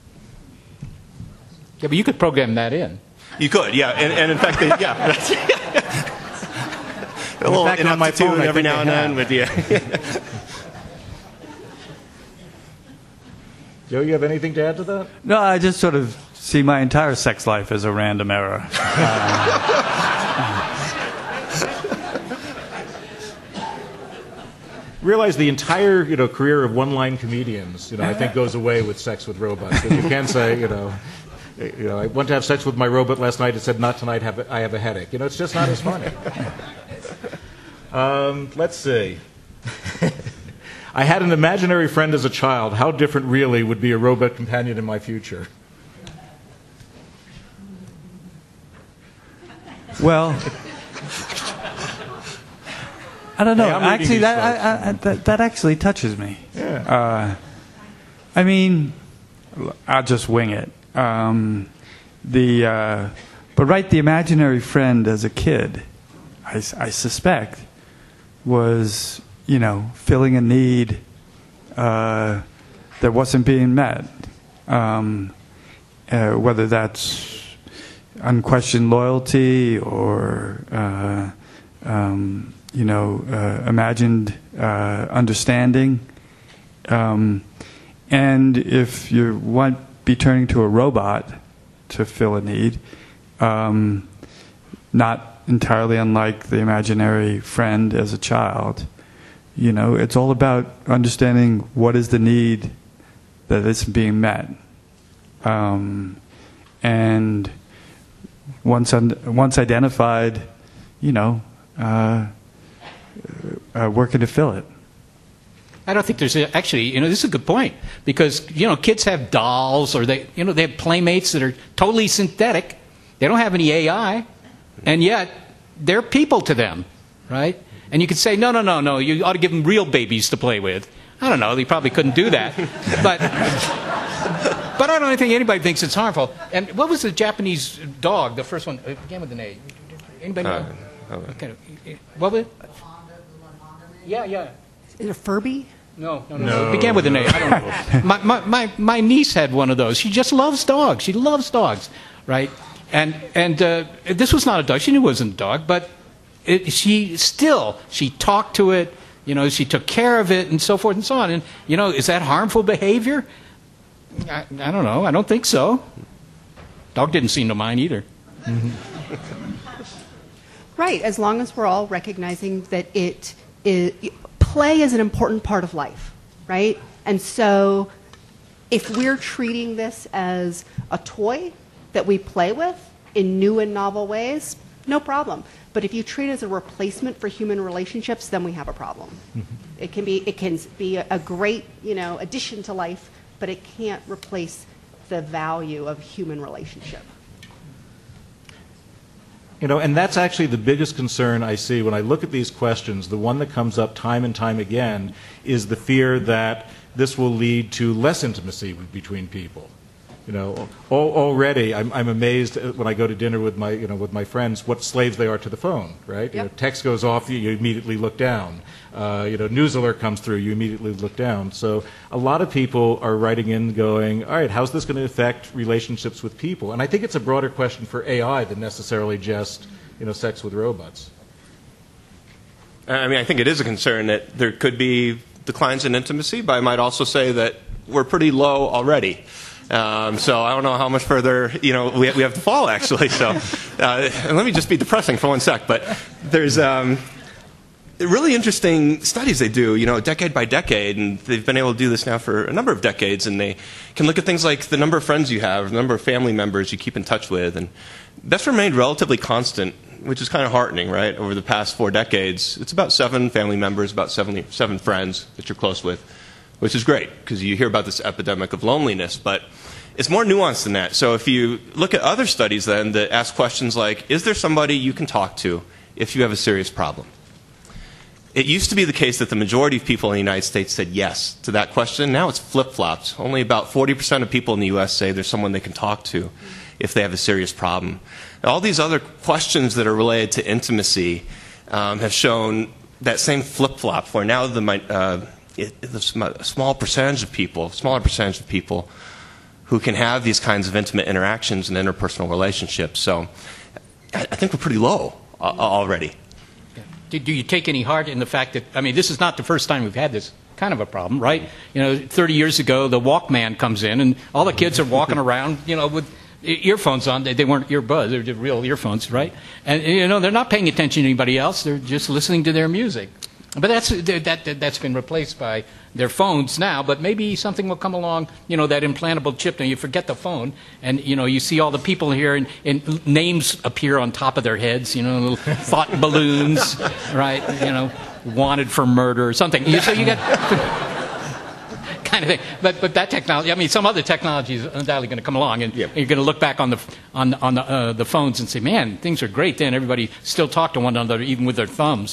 Yeah, but you could program that in. You could, yeah. And in fact, that's a little fact, on my phone, inaptitude I every think now I and then have. with you. Joe, you have anything to add to that? No, I just sort of see my entire sex life as a random error. Realize the entire, you know, career of one-line comedians, you know, I think goes away with Sex with Robots. Because you can say, you know, I went to have sex with my robot last night. It said, not tonight, I have a headache. You know, it's just not as funny. Let's see. I had an imaginary friend as a child. How different, really, would be a robot companion in my future? Well, I don't know. Hey, I'm reading actually, these that actually touches me. Yeah. I mean, I'll just wing it. But the imaginary friend as a kid, I suspect, was, you know, filling a need that wasn't being met. Whether that's unquestioned loyalty or imagined understanding. And if you want be turning to a robot to fill a need, not entirely unlike the imaginary friend as a child, you know, it's all about understanding what is the need that isn't being met. And once identified, you know, working to fill it. I don't think there's actually, you know, this is a good point, because, you know, kids have dolls, or they have playmates that are totally synthetic. They don't have any AI, and yet they're people to them, right? And you could say, no, you ought to give them real babies to play with. I don't know, they probably couldn't do that. But I don't think anybody thinks it's harmful. And what was the Japanese dog, the first one? It began with an A. Anybody know? Okay. What was it? Yeah. Is it a Furby? No. It began with an A. I don't know. My niece had one of those. She just loves dogs. She loves dogs, right? And this was not a dog. She knew it wasn't a dog, but she talked to it. You know, she took care of it, and so forth and so on. And, you know, is that harmful behavior? I don't know. I don't think so. Dog didn't seem to mind either. Mm-hmm. Right, as long as we're all recognizing that play is an important part of life, right? And so if we're treating this as a toy that we play with in new and novel ways, no problem. But if you treat it as a replacement for human relationships, then we have a problem. Mm-hmm. It can be a great, you know, addition to life, but it can't replace the value of human relationship. You know, and that's actually the biggest concern I see when I look at these questions. The one that comes up time and time again is the fear that this will lead to less intimacy between people. You know, already I'm amazed when I go to dinner with my friends what slaves they are to the phone. Right? Yep. You know, text goes off, you immediately look down. News alert comes through, you immediately look down. So a lot of people are writing in going, all right, how's this going to affect relationships with people? And I think it's a broader question for AI than necessarily just, you know, sex with robots. I mean, I think it is a concern that there could be declines in intimacy, but I might also say that we're pretty low already. So I don't know how much further, you know, we have to fall, actually. So and let me just be depressing for one sec. But there's really interesting studies they do, you know, decade by decade, and they've been able to do this now for a number of decades, and they can look at things like the number of friends you have, the number of family members you keep in touch with, and that's remained relatively constant, which is kind of heartening, right? Over the past 4 decades, it's about 7 family members, about 7 friends that you're close with. which is great because you hear about this epidemic of loneliness, but it's more nuanced than that. So if you look at other studies then that ask questions like, is there somebody you can talk to if you have a serious problem? It used to be the case that the majority of people in the United States said yes to that question. Now it's flip-flopped. Only about 40% of people in the U.S. say there's someone they can talk to if they have a serious problem. Now, all these other questions that are related to intimacy have shown that same flip-flop, where now the smaller percentage of people who can have these kinds of intimate interactions and interpersonal relationships. So I think we're pretty low already. Do you take any heart in the fact that, I mean, this is not the first time we've had this kind of a problem, right? 30 years ago, the Walkman comes in, and all the kids are walking around, with earphones on. They weren't earbuds, they're just real earphones, right? And, they're not paying attention to anybody else. They're just listening to their music. But that's been replaced by their phones now, but maybe something will come along, that implantable chip. Now you forget the phone, and you see all the people here, and names appear on top of their heads, little thought balloons, right? Wanted for murder or something. So you get kind of thing. But that technology, I mean, some other technology is undoubtedly going to come along, and you're going to look back on the phones and say, man, things are great. Then everybody still talk to one another, even with their thumbs.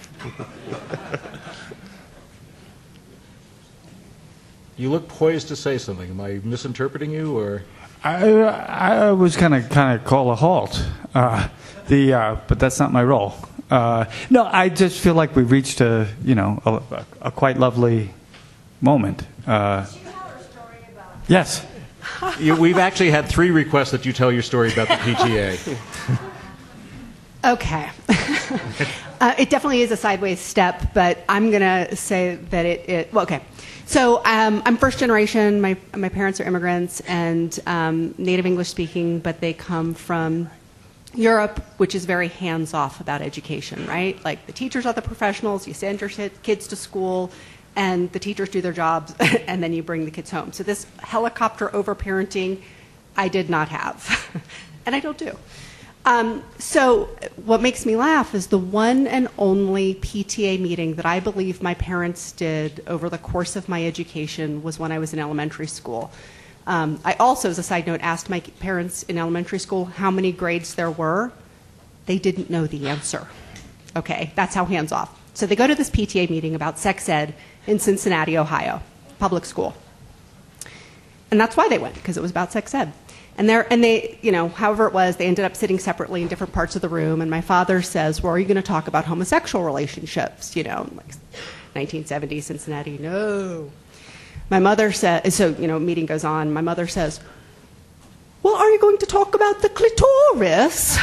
You look poised to say something. Am I misinterpreting you, or? I was going to kind of call a halt, but that's not my role. No, I just feel like we've reached a quite lovely moment. Do you have a story about? Yes. We've actually had 3 requests that you tell your story about the PTA. Okay. It definitely is a sideways step, but I'm going to say that well, okay. So I'm first generation. My parents are immigrants and native English speaking, but they come from Europe, which is very hands-off about education, right? Like the teachers are the professionals. You send your kids to school, and the teachers do their jobs, and then you bring the kids home. So this helicopter over-parenting, I did not have, and I don't do. So what makes me laugh is the one and only PTA meeting that I believe my parents did over the course of my education was when I was in elementary school. I also, as a side note, asked my parents in elementary school how many grades there were. They didn't know the answer. Okay, that's how hands off. So they go to this PTA meeting about sex ed in Cincinnati, Ohio, public school. And that's why they went, because it was about sex ed. And they, however it was, they ended up sitting separately in different parts of the room. And my father says, well, are you going to talk about homosexual relationships? Like 1970 Cincinnati, no. My mother says, so, meeting goes on. My mother says, well, are you going to talk about the clitoris?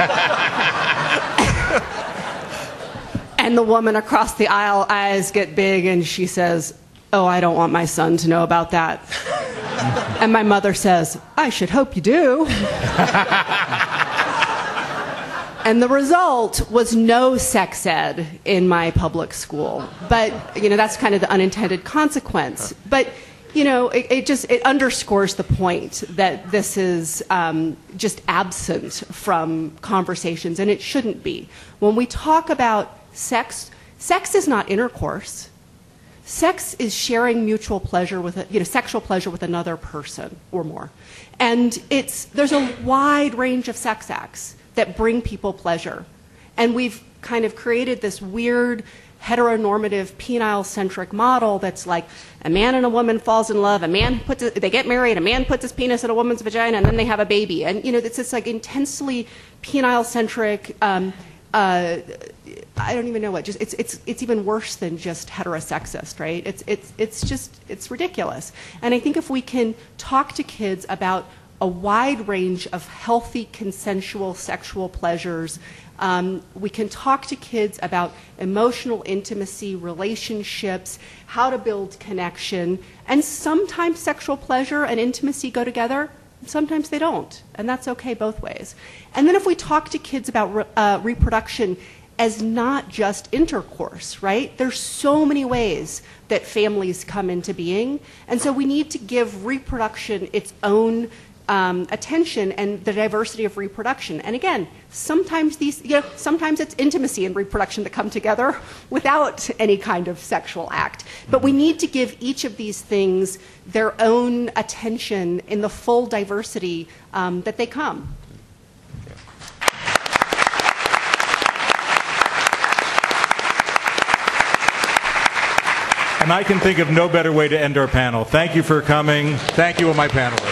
And the woman across the aisle, eyes get big, and she says, oh, I don't want my son to know about that. And my mother says, I should hope you do. And the result was no sex ed in my public school. But, that's kind of the unintended consequence. But, it underscores the point that this is just absent from conversations, and it shouldn't be. When we talk about sex is not intercourse. Sex is sharing mutual pleasure with, sexual pleasure with another person or more. And there's a wide range of sex acts that bring people pleasure. And we've kind of created this weird heteronormative penile-centric model that's like a man and a woman falls in love, they get married, a man puts his penis in a woman's vagina, and then they have a baby. And, it's this like intensely penile-centric, I don't even know what. It's even worse than just heterosexist, right? It's ridiculous. And I think if we can talk to kids about a wide range of healthy, consensual sexual pleasures, we can talk to kids about emotional intimacy, relationships, how to build connection, and sometimes sexual pleasure and intimacy go together. Sometimes they don't, and that's okay both ways. And then if we talk to kids about reproduction as not just intercourse, right? There's so many ways that families come into being, and so we need to give reproduction its own attention and the diversity of reproduction. And again, sometimes sometimes it's intimacy and reproduction that come together without any kind of sexual act. But we need to give each of these things their own attention in the full diversity that they come. And I can think of no better way to end our panel. Thank you for coming. Thank you, my panelists.